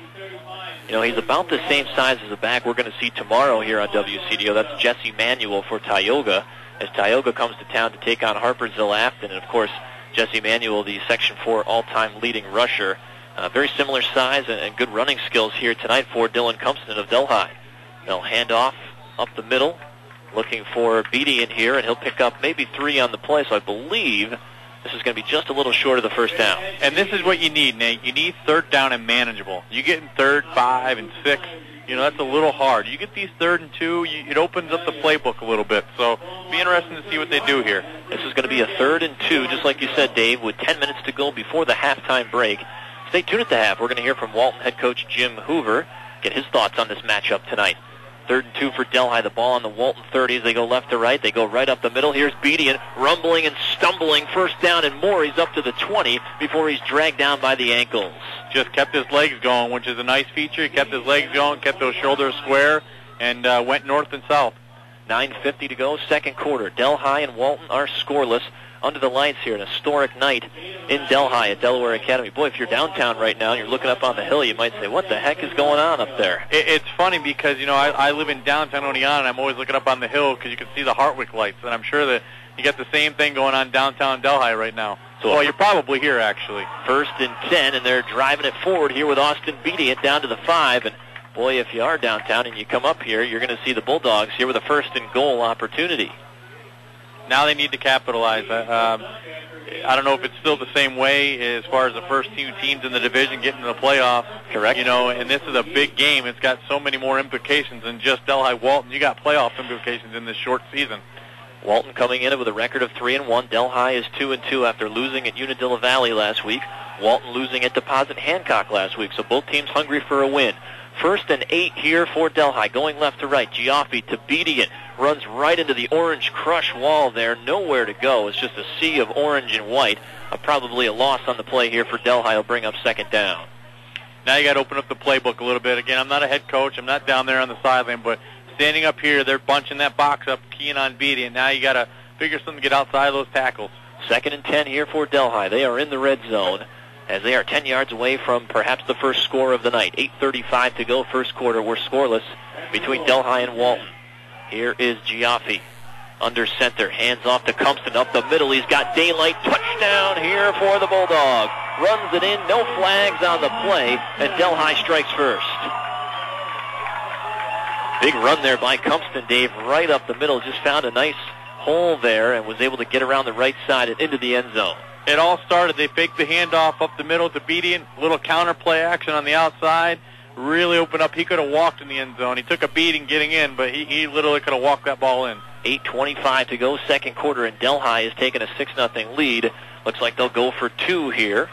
He's about the same size as the back we're going to see tomorrow here on WCDO. That's Jesse Manuel for Tioga, as Tioga comes to town to take on Harpersville Afton. And, of course, Jesse Manuel, the Section 4 all-time leading rusher. Very similar size and good running skills here tonight for Dylan Cumpston of Delhi. They'll hand off up the middle, looking for Beatty in here, and he'll pick up maybe 3 on the play. So I believe this is going to be just a little short of the first down. And this is what you need, Nate. You need third down and manageable. You get in 3rd, 5, and 6. That's a little hard. You get these 3rd and 2, it opens up the playbook a little bit. So it'll be interesting to see what they do here. This is going to be a 3rd and 2, just like you said, Dave, with 10 minutes to go before the halftime break. Stay tuned at the half. We're going to hear from Walton head coach Jim Hoover, get his thoughts on this matchup tonight. 3rd and 2 for Delhi. The ball on the Walton 30 as they go left to right. They go right up the middle. Here's Beatty, and rumbling and stumbling. First down and more. He's up to the 20 before he's dragged down by the ankles. Just kept his legs going, which is a nice feature. He kept his legs going, kept those shoulders square, and went north and south. 9:50 to go, second quarter. Delhi and Walton are scoreless under the lights here. An historic night in Delhi at Delaware Academy. Boy, if you're downtown right now and you're looking up on the hill, you might say, what the heck is going on up there? It's funny because, I live in downtown Oneonta, and I'm always looking up on the hill because you can see the Hartwick lights, and I'm sure that you got the same thing going on downtown Delhi right now. So you're probably here, actually. 1st and 10, and they're driving it forward here with Austin Beatty it down to the 5, and boy, if you are downtown and you come up here, you're going to see the Bulldogs here with a 1st and goal opportunity. Now they need to capitalize. I don't know if it's still the same way as far as the first 2 teams in the division getting to the playoffs. Correct. And this is a big game. It's got so many more implications than just Delhi Walton. You got playoff implications in this short season. Walton coming in with a record of 3-1. Delhi is 2-2 after losing at Unadilla Valley last week. Walton losing at Deposit Hancock last week. So both teams hungry for a win. 1st and 8 here for Delhi. Going left to right. Giaffi to Beatty. It runs right into the orange crush wall there. Nowhere to go. It's just a sea of orange and white. Probably a loss on the play here for Delhi. Will bring up 2nd down. Now you got to open up the playbook a little bit. Again, I'm not a head coach. I'm not down there on the sideline, but standing up here, they're bunching that box up, keying on Beatty, and now you got to figure something to get outside of those tackles. 2nd and 10 here for Delhi. They are in the red zone, as they are 10 yards away from perhaps the first score of the night. 8:35 to go, first quarter. We're scoreless between Delhi and Walton. Here is Giaffi. under center. Hands off to Compton up the middle. He's got daylight. Touchdown here for the Bulldogs. Runs it in. No flags on the play. And Delhi strikes first. Big run there by Compton, Dave, right up the middle. Just found a nice hole there and was able to get around the right side and into the end zone. It all started. They faked the handoff up the middle to Beatty. Little counter play action on the outside. Really opened up. He could have walked in the end zone. He took a beating getting in, but he literally could have walked that ball in. 8:25 to go, second quarter, and Delhi is taking a 6-0 lead. Looks like they'll go for 2 here.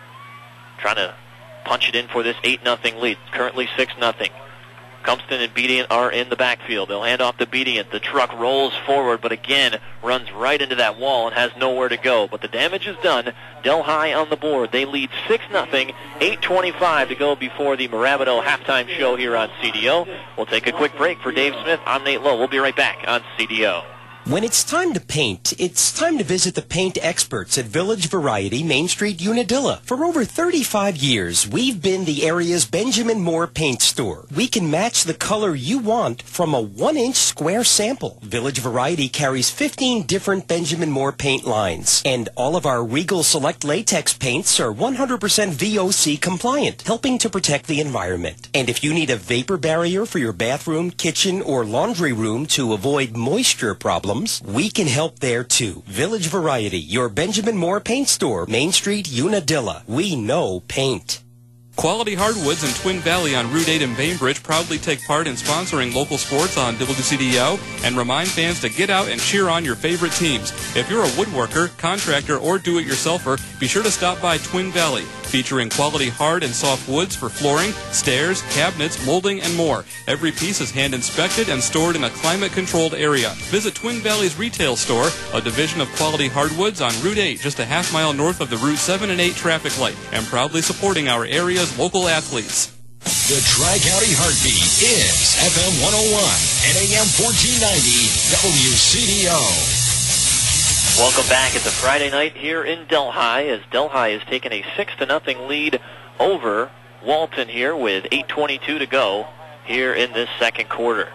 Trying to punch it in for this 8-0 lead. Currently 6-0. Compton and Bedient are in the backfield. They'll hand off to Bedient. The truck rolls forward, but again runs right into that wall and has nowhere to go. But the damage is done. Delhi on the board. They lead 6-0. 8:25 to go before the Mirabito halftime show here on CDO. We'll take a quick break. For Dave Smith, I'm Nate Lowe. We'll be right back on CDO. When it's time to paint, it's time to visit the paint experts at Village Variety, Main Street, Unadilla. For over 35 years, we've been the area's Benjamin Moore paint store. We can match the color you want from a 1-inch square sample. Village Variety carries 15 different Benjamin Moore paint lines. And all of our Regal Select latex paints are 100% VOC compliant, helping to protect the environment. And if you need a vapor barrier for your bathroom, kitchen, or laundry room to avoid moisture problems, we can help there too. Village Variety, your Benjamin Moore paint store, Main Street, Unadilla. We know paint. Quality Hardwoods in Twin Valley on Route 8 in Bainbridge proudly take part in sponsoring local sports on WCDO and remind fans to get out and cheer on your favorite teams. If you're a woodworker, contractor, or do-it-yourselfer, be sure to stop by Twin Valley, featuring quality hard and soft woods for flooring, stairs, cabinets, molding, and more. Every piece is hand-inspected and stored in a climate-controlled area. Visit Twin Valley's retail store, a division of Quality Hardwoods on Route 8, just a half-mile north of the Route 7 and 8 traffic light, and proudly supporting our area's local athletes. The Tri-County Heartbeat is FM 101 and AM 1490 WCDO. Welcome back. It's a Friday night here in Delhi as Delhi has taken a 6-0 lead over Walton here with 8:22 to go here in this second quarter.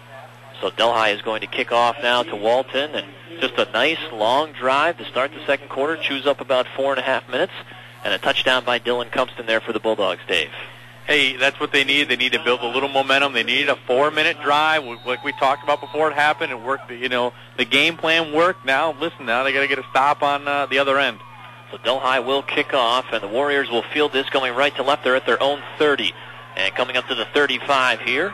So Delhi is going to kick off now to Walton, and just a nice long drive to start the second quarter. Chews up about 4.5 minutes, and a touchdown by Dylan Compton there for the Bulldogs, Dave. Hey, that's what they need. They need to build a little momentum. They need a 4-minute drive, like we talked about before it happened. It worked. The game plan worked. Now they got to get a stop on the other end. So Delhi will kick off, and the Warriors will field this going right to left. They're at their own 30. And coming up to the 35 here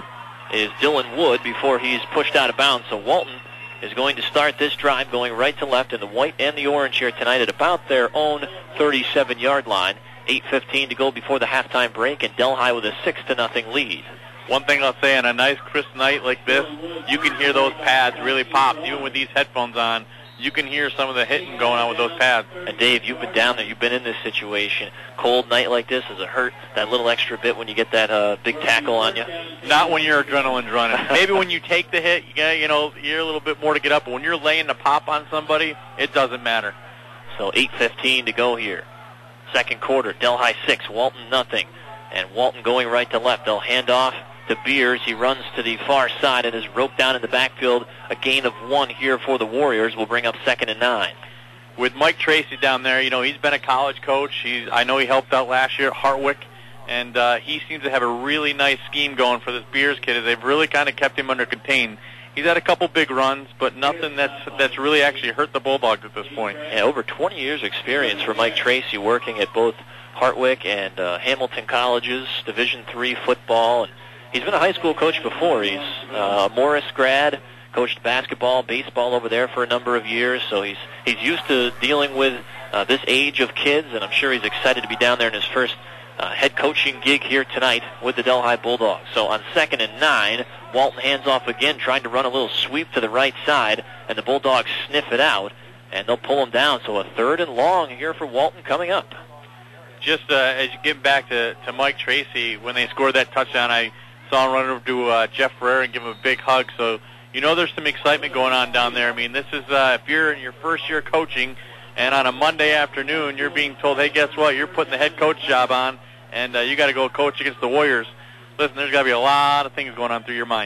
is Dylan Wood before he's pushed out of bounds. So Walton is going to start this drive going right to left in the white and the orange here tonight at about their own 37-yard line. 8:15 to go before the halftime break, and Delhi with a 6-0 lead. One thing I'll say, on a nice crisp night like this, you can hear those pads really pop. Even with these headphones on, you can hear some of the hitting going on with those pads. And Dave, you've been down there. You've been in this situation. Cold night like this, does it hurt that little extra bit when you get that big tackle on you? Not when your adrenaline's running. Maybe when you take the hit, you're a little bit more to get up. But when you're laying the pop on somebody, it doesn't matter. So 8:15 to go here. Second quarter, Delhi 6, Walton nothing. And Walton going right to left. They'll hand off to Beers. He runs to the far side and is roped down in the backfield. A gain of 1 here for the Warriors will bring up 2nd and 9. With Mike Tracy down there, he's been a college coach. I know he helped out last year at Hartwick. And he seems to have a really nice scheme going for this Beers kid, as they've really kind of kept him under contain. He's had a couple big runs, but nothing that's really actually hurt the Bulldogs at this point. Yeah, over 20 years experience for Mike Tracy, working at both Hartwick and Hamilton colleges, Division III football. And he's been a high school coach before. He's a Morris grad, coached basketball, baseball over there for a number of years. So he's used to dealing with this age of kids, and I'm sure he's excited to be down there in his first head coaching gig here tonight with the Delhi Bulldogs. So on 2nd and 9, Walton hands off again, trying to run a little sweep to the right side, and the Bulldogs sniff it out, and they'll pull him down. So a 3rd and long here for Walton coming up. Just as you get back to Mike Tracy, when they scored that touchdown, I saw him run over to Jeff Ferrer and give him a big hug. So there's some excitement going on down there. I mean, this is if you're in your first year coaching, and on a Monday afternoon you're being told, hey, guess what? You're putting the head coach job on, and you got to go coach against the Warriors. Listen, there's got to be a lot of things going on through your mind.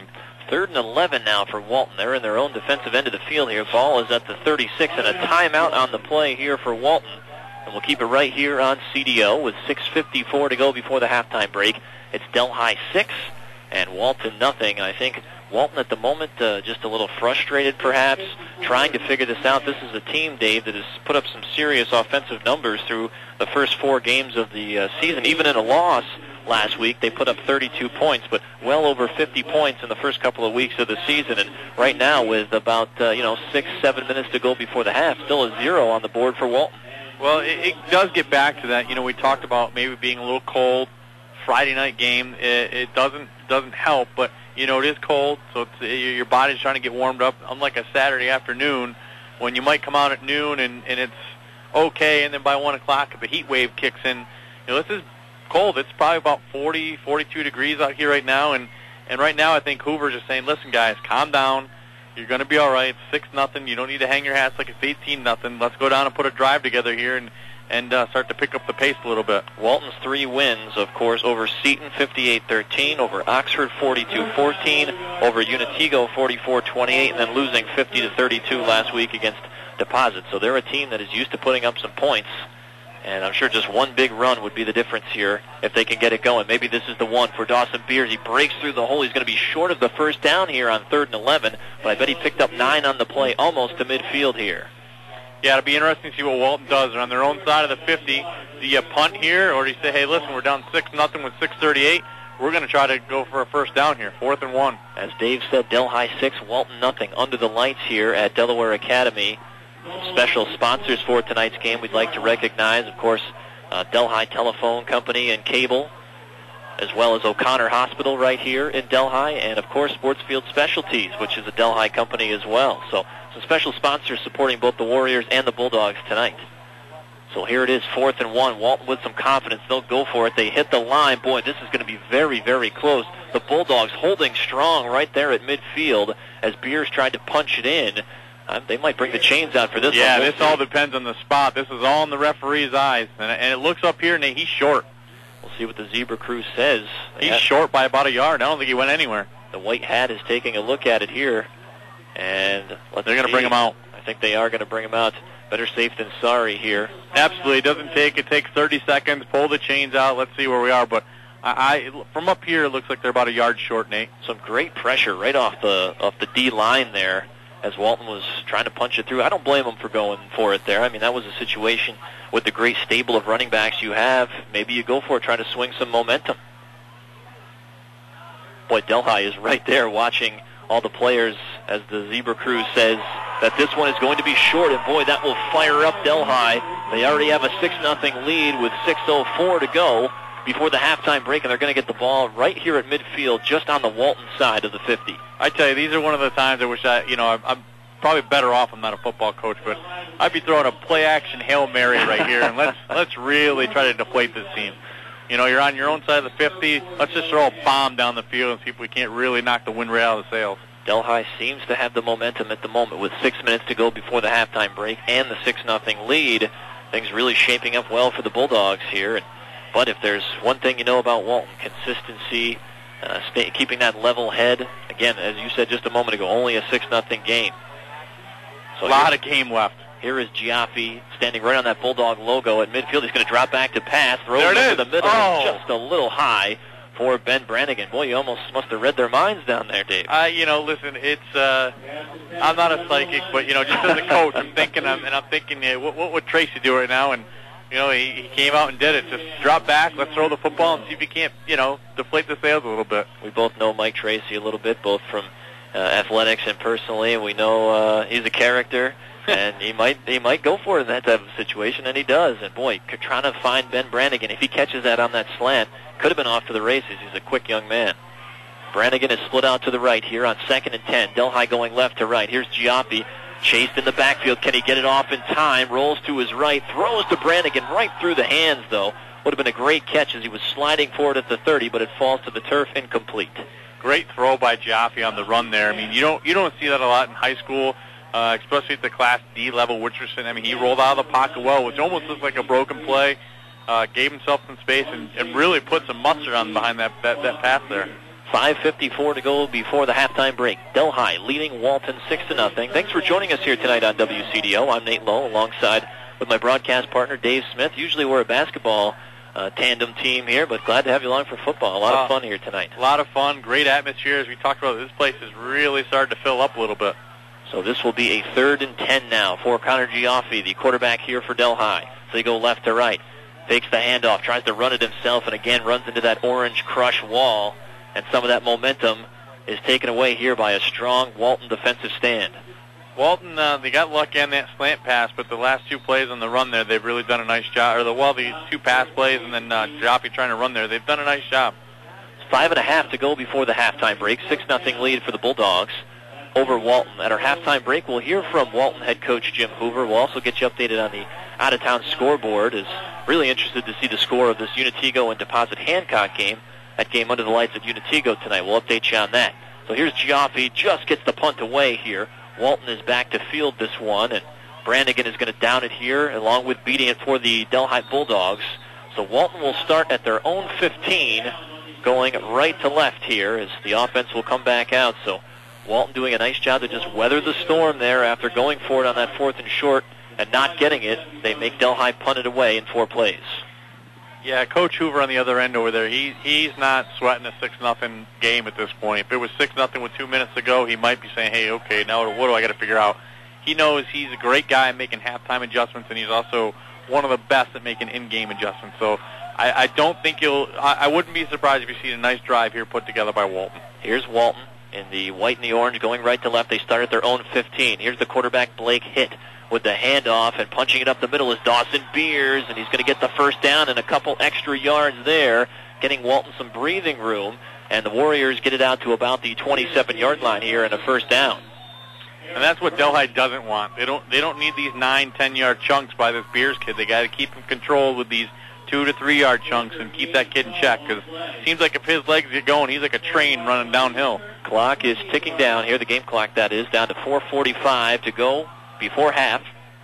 3rd and 11 now for Walton. They're in their own defensive end of the field here. Ball is at the 36 and a timeout on the play here for Walton. And we'll keep it right here on CDO with 6:54 to go before the halftime break. It's Delhi 6 and Walton nothing. I think Walton at the moment just a little frustrated perhaps, trying to figure this out. This is a team, Dave, that has put up some serious offensive numbers through the first 4 games of the season. Even in a loss last week, they put up 32 points, but well over 50 points in the first couple of weeks of the season. And right now with about 6-7 minutes to go before the half, still a 0 on the board for Walton. Well, it does get back to that. We talked about maybe being a little cold. Friday night game, it doesn't help, but it is cold, so your body's trying to get warmed up. Unlike a Saturday afternoon, when you might come out at noon and it's okay, and then by 1 o'clock, if a heat wave kicks in, this is cold. It's probably about 40, 42 degrees out here right now, and right now I think Hoover's just saying, listen, guys, calm down. You're going to be all right. It's 6-0. You don't need to hang your hats like it's 18-0. Let's go down and put a drive together here and start to pick up the pace a little bit. Walton's 3 wins, of course, over Seton 58-13, over Oxford 42-14, over Unitigo 44-28, and then losing 50-32 last week against Deposit. So they're a team that is used to putting up some points, and I'm sure just one big run would be the difference here if they can get it going. Maybe this is the one for Dawson Beers. He breaks through the hole. He's going to be short of the first down here on 3rd and 11, but I bet he picked up 9 on the play, almost to midfield here. Yeah, it'll be interesting to see what Walton does. They're on their own side of the 50. Do you punt here, or do you say, hey, listen, we're down 6-0 with 6:38. We're going to try to go for a first down here, 4th and 1. As Dave said, Delhi 6, Walton nothing. Under the lights here at Delaware Academy. Some special sponsors for tonight's game we'd like to recognize. Of course, Delhi Telephone Company and Cable, as well as O'Connor Hospital right here in Delhi, and of course Sportsfield Specialties, which is a Delhi company as well. So some special sponsors supporting both the Warriors and the Bulldogs tonight. So here it is, 4th and 1. Walton with some confidence. They'll go for it. They hit the line. Boy, this is going to be very, very close. The Bulldogs holding strong right there at midfield as Beers tried to punch it in. They might bring the chains out for this one. Yeah, this all depends on the spot. This is all in the referee's eyes. And it looks up here, and he's short. We'll see what the Zebra Crew says. He's short by about a yard. I don't think he went anywhere. The white hat is taking a look at it here. And they're going to bring him out. I think they are going to bring him out. Better safe than sorry here. Absolutely. It takes 30 seconds. Pull the chains out. Let's see where we are. But from up here, it looks like they're about a yard short, Nate. Some great pressure right off the D line there as Walton was trying to punch it through. I don't blame him for going for it there. I mean, that was a situation with the great stable of running backs you have. Maybe you go for it, try to swing some momentum. Boy, Delhi is right there watching all the players as the Zebra Crew says that this one is going to be short, and boy, that will fire up Delhi. They already have a 6-0 lead with 6:04 to go before the halftime break, and they're going to get the ball right here at midfield, just on the Walton side of the 50. I tell you, these are one of the times I wish I'm probably better off. I'm not a football coach, but I'd be throwing a play-action Hail Mary right here, and let's really try to deflate this team. You're on your own side of the 50. Let's just throw a bomb down the field and see if we can't really knock the wind right out of the sails. Delhi seems to have the momentum at the moment with 6 minutes to go before the halftime break and the 6-0 lead. Things really shaping up well for the Bulldogs here. But if there's one thing you know about Walton, consistency, keeping that level head. Again, as you said just a moment ago, only a 6-0 game. So a lot of game left. Here is Giaffi standing right on that Bulldog logo at midfield. He's going to drop back to pass, throw it into the middle, just a little high for Ben Brannigan. Boy, you almost must have read their minds down there, Dave. Listen, it's I'm not a psychic, but just as a coach, I'm thinking, what would Tracy do right now? And he came out and did it. Just drop back, let's throw the football, and see if he can't, deflate the sails a little bit. We both know Mike Tracy a little bit, both from athletics and personally, and we know he's a character. And he might go for it in that type of situation, and he does. And boy, trying to find Ben Brannigan, if he catches that on that slant, could have been off to the races. He's a quick young man. Brannigan is split out to the right here on 2nd and 10. Delhi going left to right. Here's Giaffi, chased in the backfield. Can he get it off in time? Rolls to his right, throws to Brannigan right through the hands, though. Would have been a great catch as he was sliding forward at the 30, but it falls to the turf, incomplete. Great throw by Giaffi on the run there. I mean, you don't see that a lot in high school. Especially at the Class D level, Richardson. I mean, he rolled out of the pocket well, which almost looked like a broken play. Gave himself some space and really put some mustard on behind that pass there. 5:54 to go before the halftime break. Delhi leading Walton 6-0. Thanks for joining us here tonight on WCDO. I'm Nate Lowe alongside with my broadcast partner Dave Smith. Usually we're a basketball tandem team here, but glad to have you along for football. A lot of fun here tonight. A lot of fun, great atmosphere. As we talked about, this place is really starting to fill up a little bit. So this will be a 3rd and 10 now for Connor Giaffi, the quarterback here for Delhi. So they go left to right. Takes the handoff, tries to run it himself, and again runs into that orange crush wall. And some of that momentum is taken away here by a strong Walton defensive stand. Walton, they got lucky on that slant pass, but the last 2 plays on the run there, they've really done a nice job. Or the 2 pass plays and then Giaffi trying to run there, they've done a nice job. 5.5 to go before the halftime break. 6-0 lead for the Bulldogs over Walton. At our halftime break, we'll hear from Walton head coach Jim Hoover. We'll also get you updated on the out-of-town scoreboard. Is really interested to see the score of this Unitego and Deposit Hancock game. That game under the lights at Unitego tonight. We'll update you on that. So here's Giaffi, just gets the punt away here. Walton is back to field this one, and Brannigan is going to down it here, along with beating it for the Delhi Bulldogs. So Walton will start at their own 15, going right to left here as the offense will come back out. So Walton doing a nice job to just weather the storm there after going for it on that 4th and short and not getting it. They make Delhi punt it away in 4 plays. Yeah, Coach Hoover on the other end over there, he's not sweating a 6-0 game at this point. If it was 6-0 with 2 minutes to go, he might be saying, hey, okay, now what do I got to figure out? He knows he's a great guy at making halftime adjustments, and he's also one of the best at making in-game adjustments. So I don't think I wouldn't be surprised if you see a nice drive here put together by Walton. Here's Walton in the white and the orange going right to left. They start at their own 15. Here's the quarterback, Blake Hitt, with the handoff, and punching it up the middle is Dawson Beers, and he's going to get the first down and a couple extra yards there, getting Walton some breathing room, and the Warriors get it out to about the 27-yard line here and a first down. And that's what Delhi doesn't want. They don't need these 9, 10-yard chunks by this Beers kid. They got to keep him controlled with these 2 to 3 yard chunks and keep that kid in check, because it seems like if his legs get going, he's like a train running downhill. Clock is ticking down here, the game clock that is, down to 4:45 to go before half.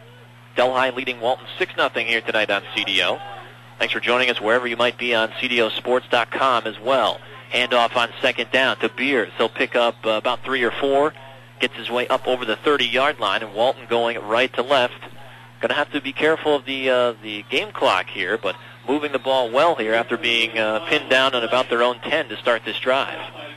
Delhi leading Walton 6-0 here tonight on CDO. Thanks for joining us wherever you might be on CDOsports.com as well. Handoff on 2nd down to Beers. He'll pick up about 3 or 4. Gets his way up over the 30-yard line, and Walton going right to left. Going to have to be careful of the game clock here, but moving the ball well here after being pinned down on about their own 10 to start this drive.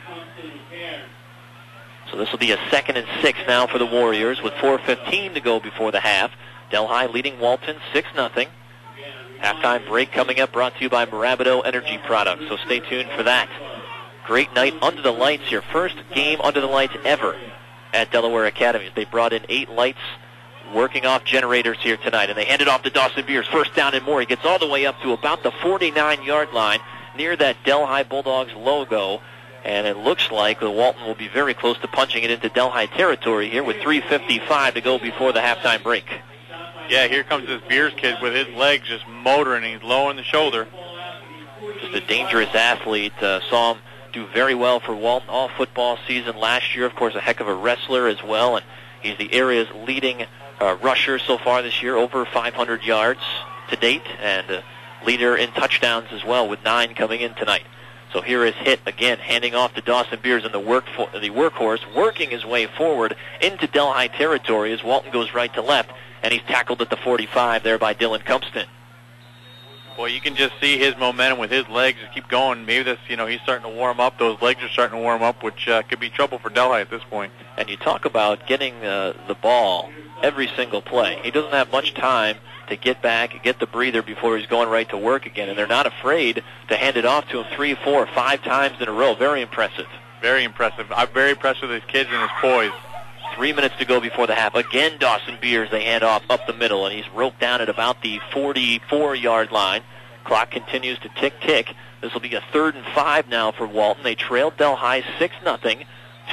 So this will be a 2nd and 6 now for the Warriors with 4:15 to go before the half. Delhi leading Walton 6-0. Halftime break coming up, brought to you by Marabido Energy Products, so stay tuned for that. Great night under the lights here. First game under the lights ever at Delaware Academy. They brought in 8 lights working off generators here tonight, and they hand it off to Dawson Beers. First down and more. He gets all the way up to about the 49-yard line near that Delhi Bulldogs logo. And it looks like the Walton will be very close to punching it into Delhi territory here with 3:55 to go before the halftime break. Yeah, here comes this Beers kid with his legs just motoring. He's lowering the shoulder. Just a dangerous athlete. Saw him do very well for Walton all football season last year. Of course, a heck of a wrestler as well. And he's the area's leading rusher so far this year, over 500 yards to date. And leader in touchdowns as well with 9 coming in tonight. So here is Hitt again, handing off to Dawson Beers and the workhorse, working his way forward into Delhi territory as Walton goes right to left, and he's tackled at the 45 there by Dylan Cumpston. Boy, you can just see his momentum with his legs just keep going. Maybe this, he's starting to warm up. Those legs are starting to warm up, which could be trouble for Delhi at this point. And you talk about getting the ball every single play. He doesn't have much time to get back, get the breather before he's going right to work again. And they're not afraid to hand it off to him 3, 4, 5 times in a row. Very impressive. Very impressive. I'm very impressed with his kids and his poise. 3 minutes to go before the half. Again, Dawson Beers, they hand off up the middle, and he's roped down at about the 44-yard line. Clock continues to tick. This will be a 3rd and 5 now for Walton. They trailed Delhi 6-0.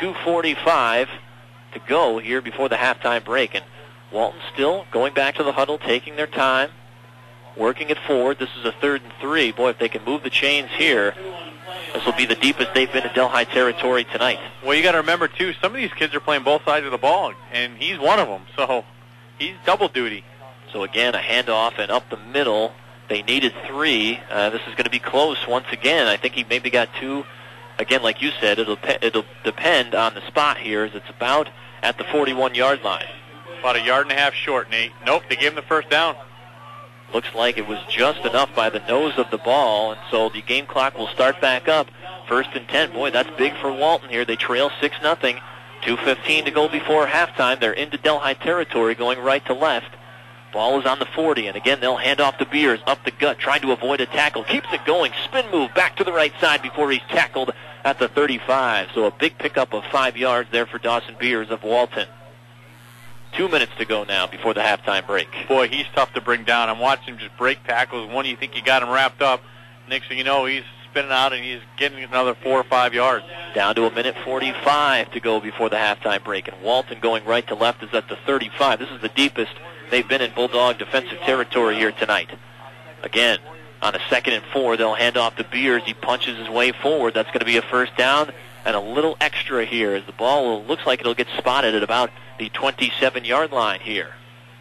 2:45 to go here before the halftime break. And Walton still going back to the huddle, taking their time, working it forward. This is a 3rd and 3. Boy, if they can move the chains here, this will be the deepest they've been in Delhi territory tonight. Well, you got to remember, too, some of these kids are playing both sides of the ball, and he's one of them. So he's double duty. So, again, a handoff and up the middle. They needed 3. This is going to be close once again. I think he maybe got 2 again, like you said, it'll depend on the spot here, as it's about at the 41-yard line. About a yard and a half short, Nate. Nope, they gave him the first down. Looks like it was just enough by the nose of the ball, and so the game clock will start back up. 1st and 10. Boy, that's big for Walton here. They trail 6-0. 2:15 to go before halftime. They're into Delhi territory, going right to left. Ball is on the 40, and again, they'll hand off to Beers, up the gut, trying to avoid a tackle. Keeps it going, spin move back to the right side before he's tackled at the 35. So a big pickup of 5 yards there for Dawson Beers of Walton. 2 minutes to go now before the halftime break. Boy, he's tough to bring down. I'm watching him just break tackles. One, you think you got him wrapped up. Next thing you know, he's spinning out, and he's getting another 4 or 5 yards. Down to 1:45 to go before the halftime break, and Walton going right to left is at the 35. This is the deepest they've been in Bulldog defensive territory here tonight. Again, on a 2nd and 4, they'll hand off to Beers. He punches his way forward. That's going to be a first down and a little extra here, as the ball looks like it'll get spotted at about the 27-yard line here.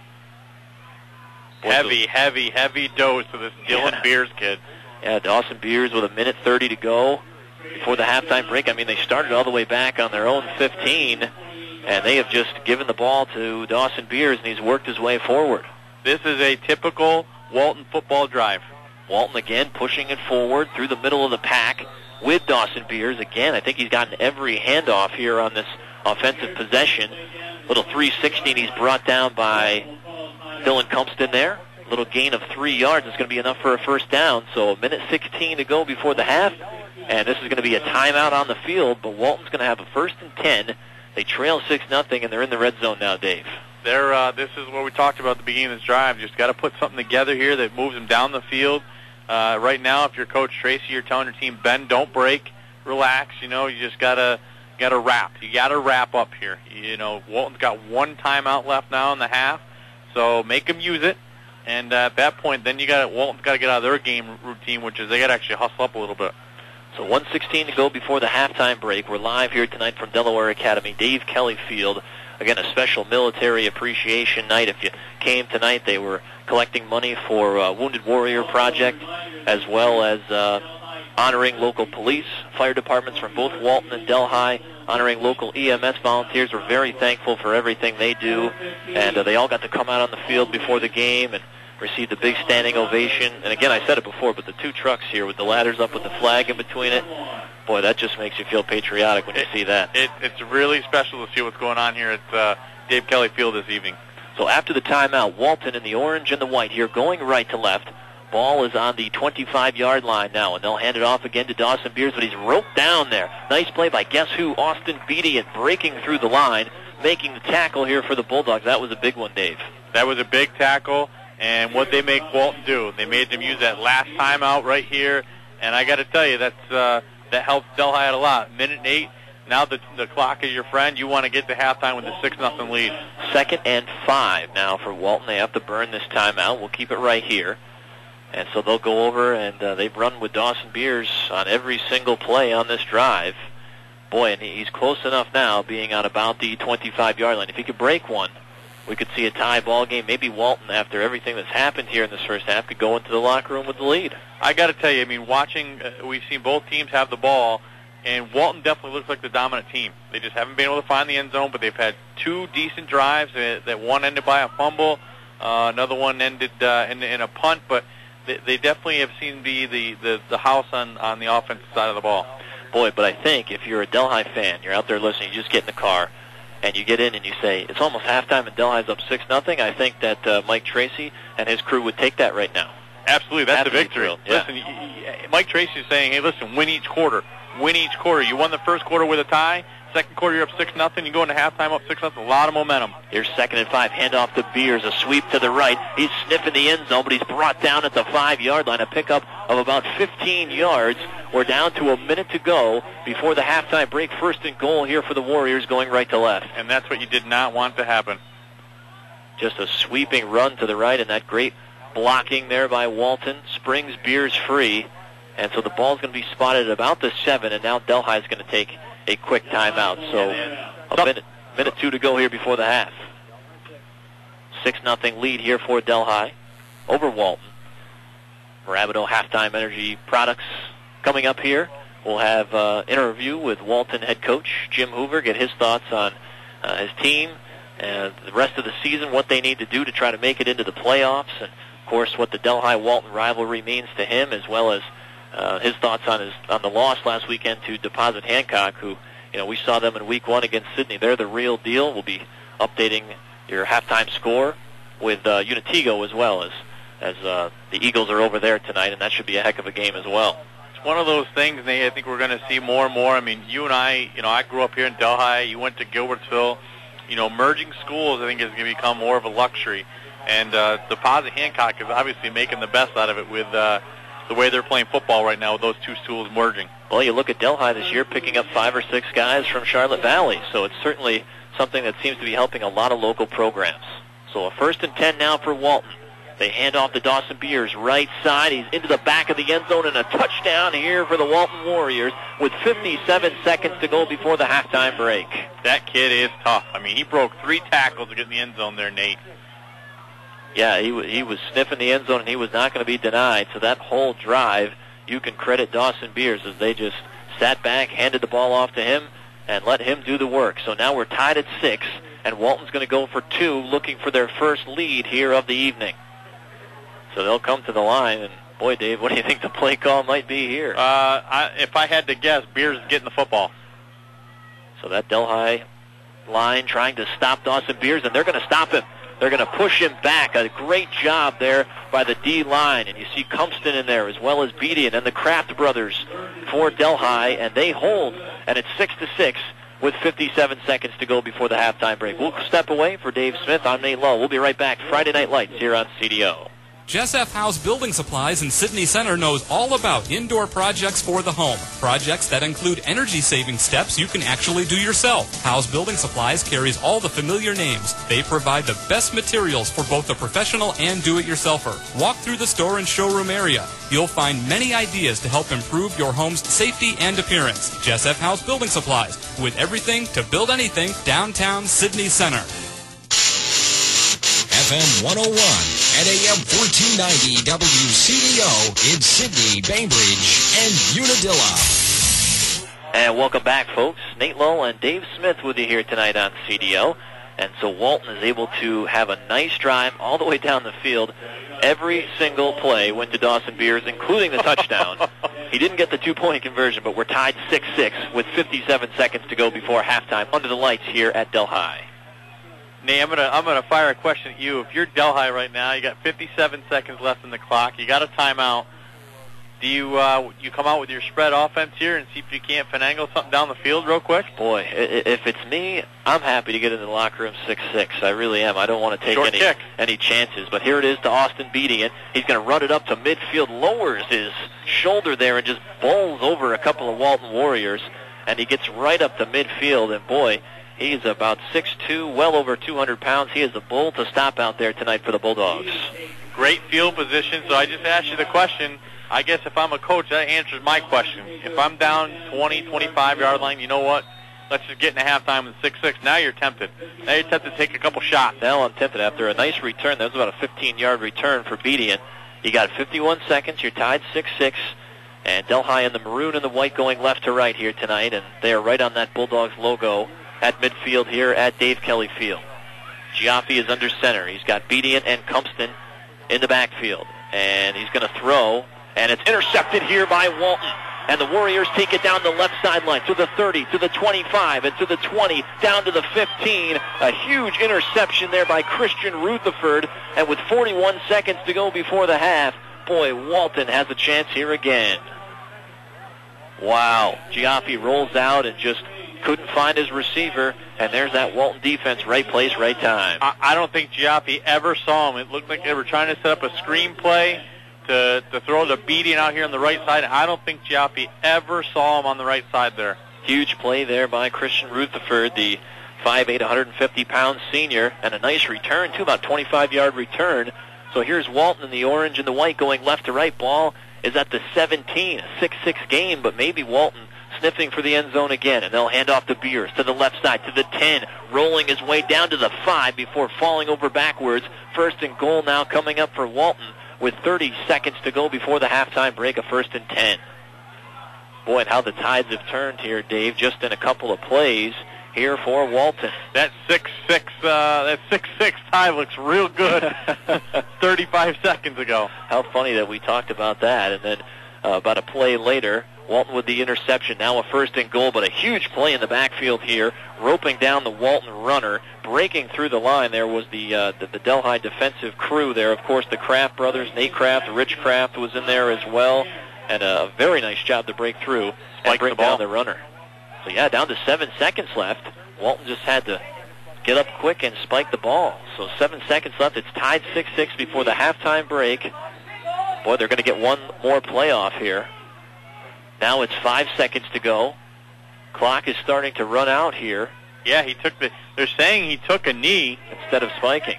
Heavy dose of this Dylan Beers kid. Yeah, Dawson Beers with 1:30 to go before the halftime break. I mean, they started all the way back on their own 15, and they have just given the ball to Dawson Beers, and he's worked his way forward. This is a typical Walton football drive. Walton again pushing it forward through the middle of the pack with Dawson Beers. Again, I think he's gotten every handoff here on this offensive possession. Little 360, and he's brought down by Dylan Cumpston there. Little gain of 3 yards is going to be enough for a first down. So 1:16 to go before the half, and this is going to be a timeout on the field, but Walton's going to have a 1st and 10. They trail 6-0, and they're in the red zone now, Dave. This is what we talked about at the beginning of this drive. Just got to put something together here that moves them down the field. Right now, if you're Coach Tracy, you're telling your team, bend, don't break, relax. You just gotta wrap. You gotta wrap up here. Walton's got 1 timeout left now in the half, so make them use it. And at that point, then Walton's got to get out of their game routine, which is they got to actually hustle up a little bit. So 1:16 to go before the halftime break. We're live here tonight from Delaware Academy, Dave Kelly Field. Again, a special military appreciation night. If you came tonight, they were collecting money for Wounded Warrior Project, as well as honoring local police, fire departments from both Walton and Delhi, honoring local EMS volunteers. We're very thankful for everything they do, and they all got to come out on the field before the game and received a big standing ovation. And again, I said it before, but the 2 trucks here with the ladders up with the flag in between it, boy, that just makes you feel patriotic when you see that. It's really special to see what's going on here at Dave Kelly Field this evening. So after the timeout, Walton in the orange and the white here, going right to left. Ball is on the 25-yard line now, and they'll hand it off again to Dawson Beers, but he's roped down there. Nice play by guess who? Austin Beatty, and breaking through the line, making the tackle here for the Bulldogs. That was a big one, Dave. That was a big tackle, and what they make Walton do, they made them use that last timeout right here, and I got to tell you, that helps Delhi out a lot. 1:08. Now the clock is your friend. You want to get to halftime with a 6-0 lead. 2nd and 5 now for Walton. They have to burn this timeout. We'll keep it right here. And so they'll go over, and they've run with Dawson Beers on every single play on this drive. Boy, and he's close enough now, being on about the 25-yard line. If he could break one, we could see a tie ball game. Maybe Walton, after everything that's happened here in this first half, could go into the locker room with the lead. I got to tell you, watching, we've seen both teams have the ball, and Walton definitely looks like the dominant team. They just haven't been able to find the end zone, but they've had 2 decent drives. That one ended by a fumble, another one ended in a punt, but they definitely have seen the house on the offensive side of the ball. Boy, but I think if you're a Delhi fan, you're out there listening, you just get in the car, and you get in and you say, it's almost halftime and Delhi's up 6-0, I think that Mike Tracy and his crew would take that right now. Absolutely, that's the victory. Yeah. Listen, Mike Tracy is saying, hey, listen, win each quarter. Win each quarter. You won the first quarter with a tie. Second quarter, you're up 6-0. You go into halftime up 6-0. A lot of momentum. Here's 2nd and 5. Handoff to Beers. A sweep to the right. He's sniffing the end zone, but he's brought down at the 5-yard line. A pickup of about 15 yards. We're down to a minute to go before the halftime break. 1st and goal here for the Warriors, going right to left. And that's what you did not want to happen. Just a sweeping run to the right, and that great blocking there by Walton springs Beers free. And so the ball's going to be spotted at about the 7, and now Delhi's going to take a quick timeout. So a minute 2 to go here before the half. 6-0 lead here for Delhi over Walton. Rabideau Halftime Energy Products coming up here. we'll have an interview with Walton head coach Jim Hoover, get his thoughts on his team and the rest of the season, what they need to do to try to make it into the playoffs, and, of course, what the Delhi-Walton rivalry means to him, as well as his thoughts on the loss last weekend to Deposit Hancock, who, we saw them in Week 1 against Sydney. They're the real deal. We'll be updating your halftime score with Unitigo as well, as the Eagles are over there tonight, and that should be a heck of a game as well. It's one of those things, Nate, I think we're going to see more and more. I mean, you and I grew up here in Delhi. You went to Gilbertsville. Merging schools, I think, is going to become more of a luxury. And Deposit Hancock is obviously making the best out of it with the way they're playing football right now with those two schools merging. Well, you look at Delhi this year picking up 5 or 6 guys from Charlotte Valley, so it's certainly something that seems to be helping a lot of local programs. So a 1st and 10 now for Walton. They hand off to Dawson Beers, right side. He's into the back of the end zone, and a touchdown here for the Walton Warriors with 57 seconds to go before the halftime break. That kid is tough. I mean, he broke 3 tackles to get in the end zone there, Nate. Yeah, he was sniffing the end zone, and he was not going to be denied. So that whole drive, you can credit Dawson Beers as they just sat back, handed the ball off to him, and let him do the work. So now we're tied at 6, and Walton's going to go for 2, looking for their first lead here of the evening. So they'll come to the line, and boy, Dave, what do you think the play call might be here? If I had to guess, Beers is getting the football. So that Delhi line trying to stop Dawson Beers, and they're going to stop him. They're going to push him back. A great job there by the D-line. And you see Cumpston in there as well as Bedian and the Kraft brothers for Delhi. And they hold, and it's 6-6 with 57 seconds to go before the halftime break. We'll step away for Dave Smith. I'm Nate Lowe. We'll be right back. Friday Night Lights here on CDO. Jess F. House Building Supplies in Sydney Center knows all about indoor projects for the home. Projects that include energy-saving steps you can actually do yourself. House Building Supplies carries all the familiar names. They provide the best materials for both the professional and do-it-yourselfer. Walk through the store and showroom area. You'll find many ideas to help improve your home's safety and appearance. Jess F. House Building Supplies, with everything to build anything, downtown Sydney Center. FM 101 and AM 1490 WCDO in Sydney, Bainbridge, and Unadilla. And welcome back, folks. Nate Lowe and Dave Smith with you here tonight on CDO. And so Walton is able to have a nice drive all the way down the field. Every single play went to Dawson Beers, including the touchdown. He didn't get the 2-point conversion, but we're tied 6-6 with 57 seconds to go before halftime under the lights here at Delhi. Nate, I'm gonna fire a question at you. If you're Delhi right now, you got 57 seconds left in the clock. You got a timeout. Do you come out with your spread offense here and see if you can't finagle something down the field real quick? Boy, if it's me, I'm happy to get into the locker room 6-6. I really am. I don't want to take any chances. But here it is to Austin Bedian. He's going to run it up to midfield, lowers his shoulder there, and just bowls over a couple of Walton Warriors. And he gets right up to midfield, and boy, he's about 6'2", well over 200 pounds. He is a bull to stop out there tonight for the Bulldogs. Great field position, so I just asked you the question. I guess if I'm a coach, that answers my question. If I'm down 20, 25-yard line, you know what? Let's just get into halftime with 6-6. Now you're tempted. Now you're tempted to take a couple shots. Now I'm tempted. After a nice return, that was about a 15-yard return for Bedian. You got 51 seconds. You're tied 6-6. And Delhi in the maroon and the white going left to right here tonight. And they are right on that Bulldogs logo at midfield here at Dave Kelly Field. Giaffi is under center. He's got Bedian and Cumpston in the backfield. And he's going to throw. And it's intercepted here by Walton. And the Warriors take it down the left sideline to the 30, to the 25, and to the 20, down to the 15. A huge interception there by Christian Rutherford. And with 41 seconds to go before the half, boy, Walton has a chance here again. Wow. Giaffi rolls out and just couldn't find his receiver. And there's that Walton defense, right place, right time. I don't think Giaffi ever saw him. It looked like they were trying to set up a screen play to throw the Bedian out here on the right side. I don't think Giaffi ever saw him on the right side there. Huge play there by Christian Rutherford, the 5'8", 150-pound senior, and a nice return, too, about 25-yard return. So here's Walton in the orange and the white going left to right. Ball is at the 17, a 6-6 game, but maybe Walton sniffing for the end zone again, and they'll hand off to Beers to the left side, to the 10, rolling his way down to the 5 before falling over backwards. First and goal now coming up for Walton with 30 seconds to go before the halftime break, a 1st and 10. Boy, and how the tides have turned here, Dave, just in a couple of plays here for Walton. That 6-6 tie looks real good 35 seconds ago. How funny that we talked about that. And then about a play later, Walton with the interception. Now a 1st and goal, but a huge play in the backfield here, roping down the Walton runner. Breaking through the line there was the Delhi defensive crew there. Of course, the Kraft brothers, Nate Kraft, Rich Kraft was in there as well. And a very nice job to break through and bring down the runner. So, yeah, down to 7 seconds left. Walton just had to get up quick and spike the ball. So 7 seconds left. It's tied 6-6 before the halftime break. Boy, they're going to get one more playoff here. Now it's 5 seconds to go. Clock is starting to run out here. Yeah, they're saying he took a knee instead of spiking.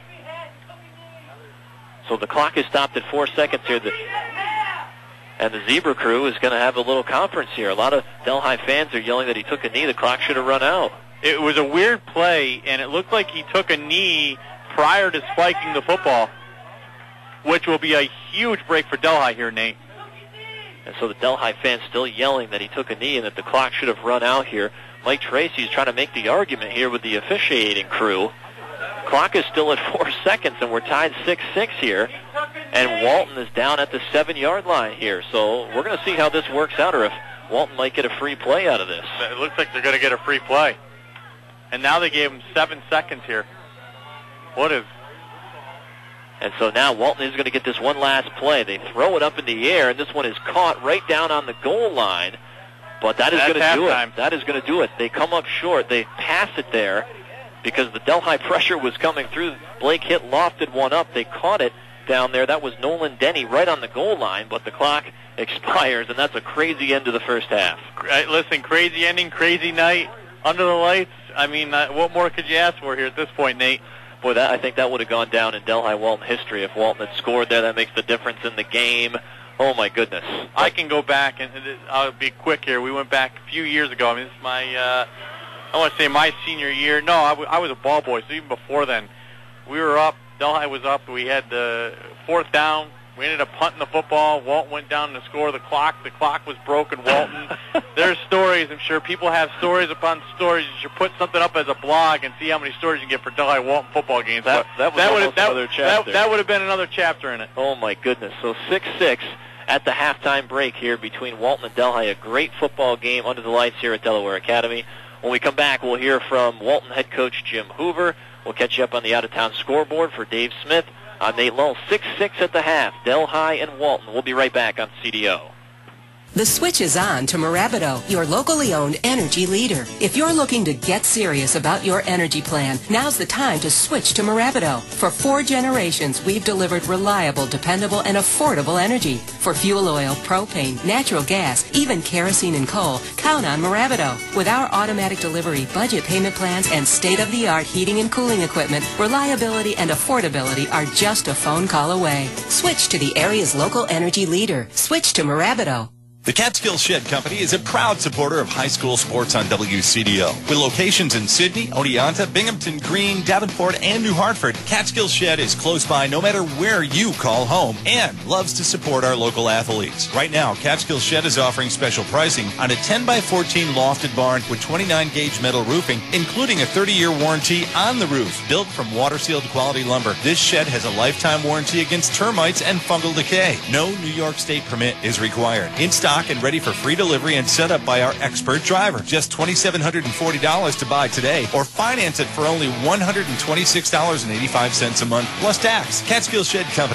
So the clock is stopped at 4 seconds here. And the Zebra crew is going to have a little conference here. A lot of Delhi fans are yelling that he took a knee. The clock should have run out. It was a weird play, and it looked like he took a knee prior to spiking the football, which will be a huge break for Delhi here, Nate. And so the Delhi fans still yelling that he took a knee and that the clock should have run out here. Mike Tracy is trying to make the argument here with the officiating crew. Clock is still at 4 seconds, and we're tied 6-6 here. And Walton is down at the 7-yard line here. So we're going to see how this works out, or if Walton might get a free play out of this. It looks like they're going to get a free play. And now they gave him 7 seconds here. And so now Walton is going to get this one last play. They throw it up in the air, and this one is caught right down on the goal line. But that is going to do it. That is going to do it. They come up short. They pass it there because the Delhi pressure was coming through. Blake Hitt lofted one up. They caught it down there. That was Nolan Denny right on the goal line, but the clock expires, and that's a crazy end to the first half. Listen, crazy ending, crazy night, under the lights. I mean, what more could you ask for here at this point, Nate? Boy, I think that would have gone down in Delhi-Walton history if Walton had scored there. That makes the difference in the game. Oh, my goodness. I can go back, and I'll be quick here. We went back a few years ago. I mean, this is my, I want to say my senior year. No, I was a ball boy, so even before then. We were up. Delhi was up. We had the 4th down. We ended up punting the football. Walton went down to score the clock. The clock was broken. Walton. There's stories. I'm sure people have stories upon stories. You should put something up as a blog and see how many stories you can get for Delhi Walton football games. That would have been another chapter in it. Oh, my goodness. So 6-6 at the halftime break here between Walton and Delhi. A great football game under the lights here at Delaware Academy. When we come back, we'll hear from Walton head coach Jim Hoover. We'll catch you up on the out-of-town scoreboard for Dave Smith. I'm Nate Lull. 6-6 at the half. Delhi and Walton. We'll be right back on CDO. The switch is on to Marabido, your locally owned energy leader. If you're looking to get serious about your energy plan, now's the time to switch to Marabido. For 4 generations, we've delivered reliable, dependable, and affordable energy. For fuel oil, propane, natural gas, even kerosene and coal, count on Marabido. With our automatic delivery, budget payment plans, and state-of-the-art heating and cooling equipment, reliability and affordability are just a phone call away. Switch to the area's local energy leader. Switch to Marabido. The Catskill Shed Company is a proud supporter of high school sports on WCDO. With locations in Sidney, Oneonta, Binghamton, Greene, Davenport, and New Hartford, Catskill Shed is close by no matter where you call home and loves to support our local athletes. Right now, Catskill Shed is offering special pricing on a 10x14 lofted barn with 29-gauge metal roofing, including a 30-year warranty on the roof, built from water-sealed quality lumber. This shed has a lifetime warranty against termites and fungal decay. No New York State permit is required. In stock and ready for free delivery and set up by our expert driver. Just $2,740 to buy today, or finance it for only $126.85 a month plus tax. Catskill Shed Company,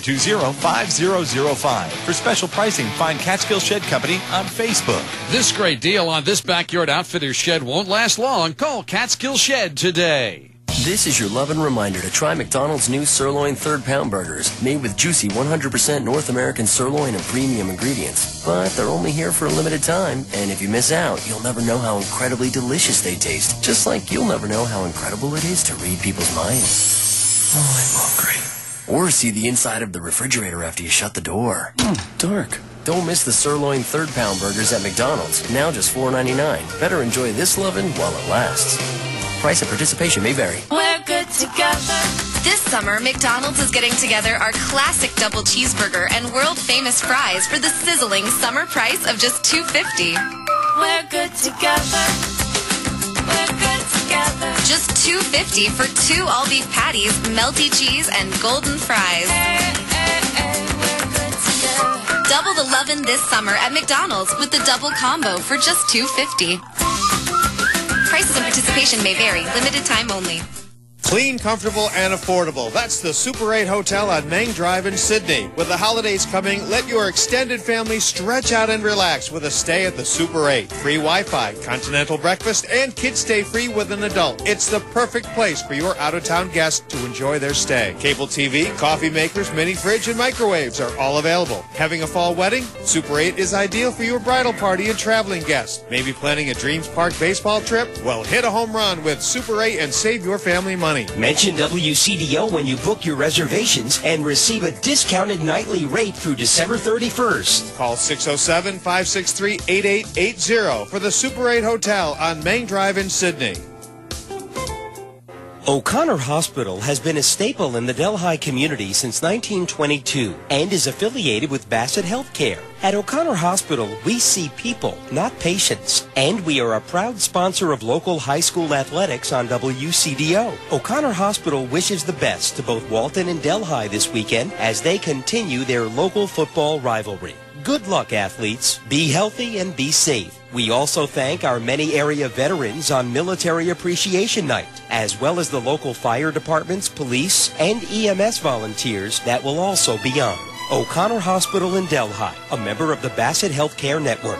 320-5005. For special pricing, find Catskill Shed Company on Facebook. This great deal on this Backyard Outfitters shed won't last long. Call Catskill Shed today. This is your loving reminder to try McDonald's new Sirloin 3rd Pound Burgers, made with juicy 100% North American sirloin and premium ingredients. But they're only here for a limited time, and if you miss out, you'll never know how incredibly delicious they taste, just like you'll never know how incredible it is to read people's minds. Oh, I'm hungry. Or see the inside of the refrigerator after you shut the door. Dark. Don't miss the Sirloin 3rd Pound Burgers at McDonald's, now just $4.99. Better enjoy this lovin' while it lasts. Price and participation may vary. We're good together. This summer, McDonald's is getting together our classic double cheeseburger and world-famous fries for the sizzling summer price of just $2.50. We're good together. We're good together. Just $2.50 for 2 all-beef patties, melty cheese, and golden fries. We're good together. Double the lovin' this summer at McDonald's with the double combo for just $2.50. Prices and participation may vary. Limited time only. Clean, comfortable, and affordable. That's the Super 8 Hotel on Main Drive in Sydney. With the holidays coming, let your extended family stretch out and relax with a stay at the Super 8. Free Wi-Fi, continental breakfast, and kids stay free with an adult. It's the perfect place for your out-of-town guests to enjoy their stay. Cable TV, coffee makers, mini fridge, and microwaves are all available. Having a fall wedding? Super 8 is ideal for your bridal party and traveling guests. Maybe planning a Dreams Park baseball trip? Well, hit a home run with Super 8 and save your family money. Mention WCDO when you book your reservations and receive a discounted nightly rate through December 31st. Call 607-563-8880 for the Super 8 Hotel on Main Drive in Sydney. O'Connor Hospital has been a staple in the Delhi community since 1922 and is affiliated with Bassett Healthcare. At O'Connor Hospital, we see people, not patients, and we are a proud sponsor of local high school athletics on WCDO. O'Connor Hospital wishes the best to both Walton and Delhi this weekend as they continue their local football rivalry. Good luck, athletes. Be healthy and be safe. We also thank our many area veterans on Military Appreciation Night, as well as the local fire departments, police, and EMS volunteers that will also be on. O'Connor Hospital in Delhi, a member of the Bassett Healthcare Network.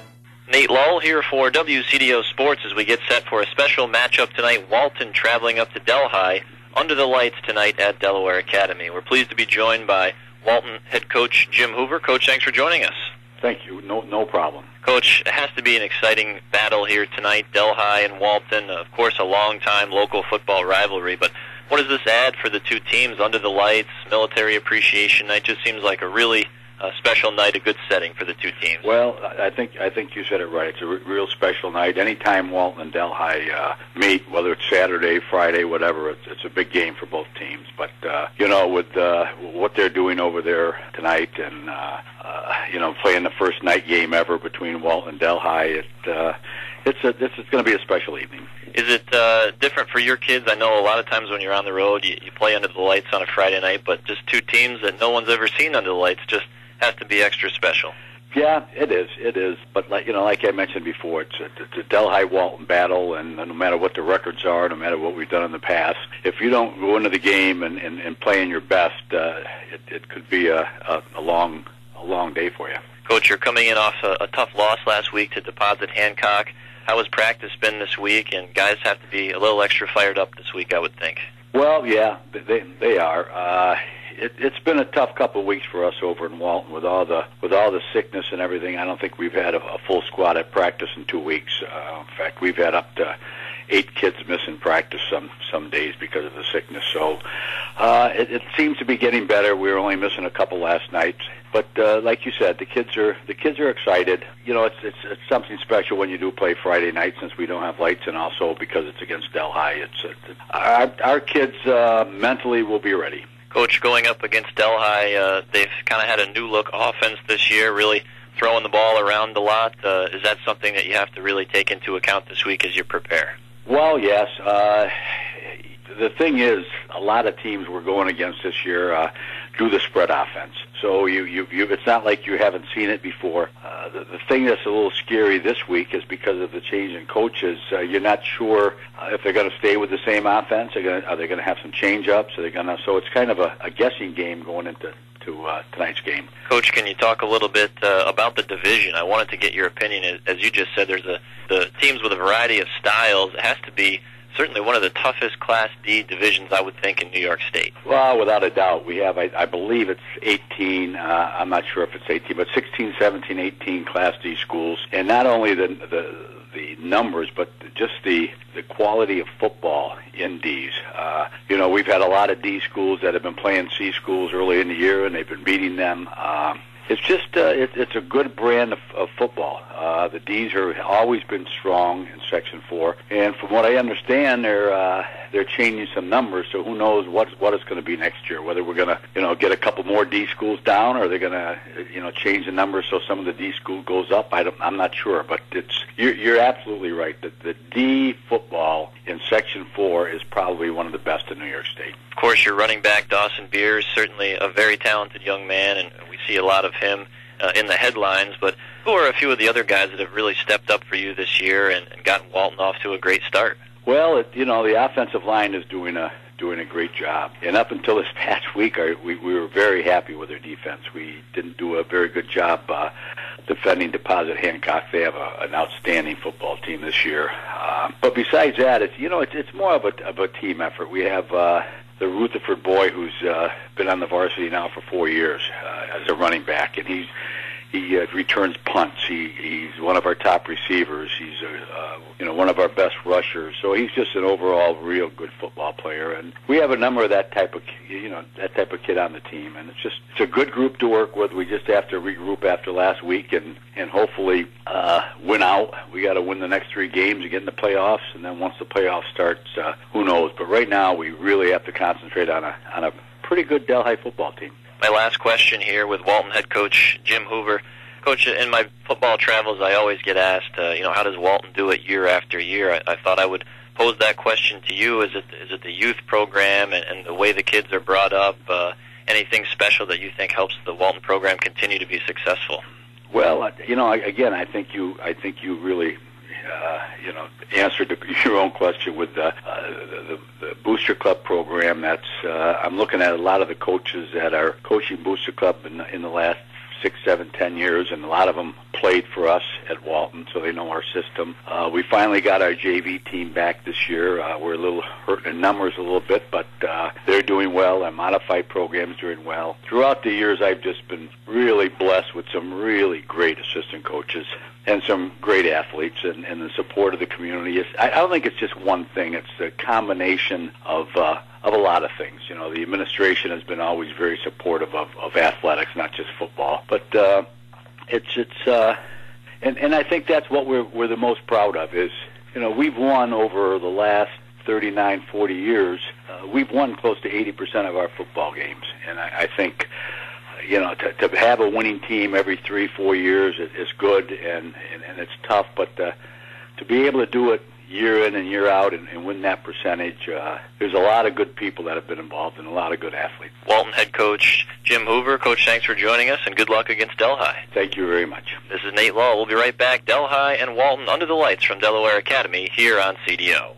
Nate Lull here for WCDO Sports as we get set for a special matchup tonight. Walton traveling up to Delhi under the lights tonight at Delaware Academy. We're pleased to be joined by Walton head coach Jim Hoover. Coach, thanks for joining us. Thank you. No problem. Coach, it has to be an exciting battle here tonight. Delhi and Walton, of course, a long-time local football rivalry, but what does this add for the two teams under the lights? Military Appreciation Night just seems like a really special night, a good setting for the two teams. Well, I think you said it right. It's a real special night. Anytime Walton and Delhi meet, whether it's Saturday, Friday, whatever, it's a big game for both teams. But with what they're doing over there tonight, and playing the first night game ever between Walton and Delhi, it's going to be a special evening. Is it different for your kids? I know a lot of times when you're on the road, you play under the lights on a Friday night, but just two teams that no one's ever seen under the lights just has to be extra special. Yeah, it is. But like I mentioned before, it's a Delhi-Walton battle, and no matter what the records are, no matter what we've done in the past, if you don't go into the game and play in your best, it could be a long day for you. Coach, you're coming in off a tough loss last week to Deposit Hancock. How has practice been this week? And guys have to be a little extra fired up this week, I would think. Well, yeah, they are. It's been a tough couple of weeks for us over in Walton with all the sickness and everything. I don't think we've had a full squad at practice in 2 weeks. In fact, we've had up to 8 kids missing practice some days because of the sickness. So it seems to be getting better. We were only missing a couple last night. But like you said, the kids are excited. It's something special when you do play Friday night, since we don't have lights, and also because it's against Delhi. Our kids mentally will be ready. Coach, going up against Delhi, they've kind of had a new look offense this year, really throwing the ball around a lot. Is that something that you have to really take into account this week as you prepare? Well, yes. The thing is, a lot of teams we're going against this year do the spread offense. So it's not like you haven't seen it before. The thing that's a little scary this week is because of the change in coaches. You're not sure if they're going to stay with the same offense. Are they going to have some change-ups? So it's kind of a guessing game going into tonight's game. Coach, can you talk a little bit about the division? I wanted to get your opinion. As you just said, there's the teams with a variety of styles. It has to be certainly one of the toughest Class D divisions, I would think, in New York State. Well, without a doubt. We have, I believe it's 18, I'm not sure if it's 18, but 16, 17, 18 Class D schools. And not only the numbers, but just the quality of football in D's. We've had a lot of D schools that have been playing C schools early in the year, and they've been beating them. It's just it's a good brand of football. The D's have always been strong in Section 4, and from what I understand, they're changing some numbers. So who knows what it's going to be next year? Whether we're going to get a couple more D schools down, or they're going to change the numbers so some of the D school goes up. I'm not sure, but you're absolutely right. The D football in Section 4 is probably one of the best in New York State. Of course, your running back, Dawson Beers, certainly a very talented young man, and we see a lot of him in the headlines. But who are a few of the other guys that have really stepped up for you this year and gotten Walton off to a great start? Well, the offensive line is doing a great job. And up until this past week, we were very happy with their defense. We didn't do a very good job defending Deposit Hancock. They have an outstanding football team this year. But besides that, it's more of a team effort. We have the Rutherford boy who's been on the varsity now for 4 years as a running back, and he returns punts. He's one of our top receivers. He's one of our best rushers. So he's just an overall real good football player. And we have a number of that type of kid on the team. And it's a good group to work with. We just have to regroup after last week and hopefully win out. We got to win the next 3 games and get in the playoffs. And then once the playoffs starts, who knows? But right now we really have to concentrate on a pretty good Delhi football team. My last question here with Walton head coach Jim Hoover. Coach, in my football travels, I always get asked, how does Walton do it year after year? I thought I would pose that question to you. Is it the youth program and the way the kids are brought up? Anything special that you think helps the Walton program continue to be successful? Well, again, I think you really answered your own question with the Booster Club program. That's I'm looking at a lot of the coaches that are coaching Booster Club in the last 6, 7, 10 years, and a lot of them played for us at Walton, so they know our system. We finally got our JV team back this year. We're a little hurt in numbers a little bit, but they're doing well. Our modified program's doing well. Throughout the years, I've just been really blessed with some really great assistant coaches and some great athletes and the support of the community. I don't think it's just one thing. It's a combination of a lot of things. The administration has been always very supportive of athletics, not just football. But and I think that's what we're the most proud of is, we've won over the last 39, 40 years. We've won close to 80% of our football games, and I think to have a winning team every 3, 4 years is good, and it's tough, but to be able to do it year in and year out and win that percentage, there's a lot of good people that have been involved and a lot of good athletes. Walton head coach Jim Hoover. Coach, thanks for joining us, and good luck against Delhi. Thank you very much. This is Nate Law. We'll be right back. Delhi and Walton under the lights from Delaware Academy here on CDO.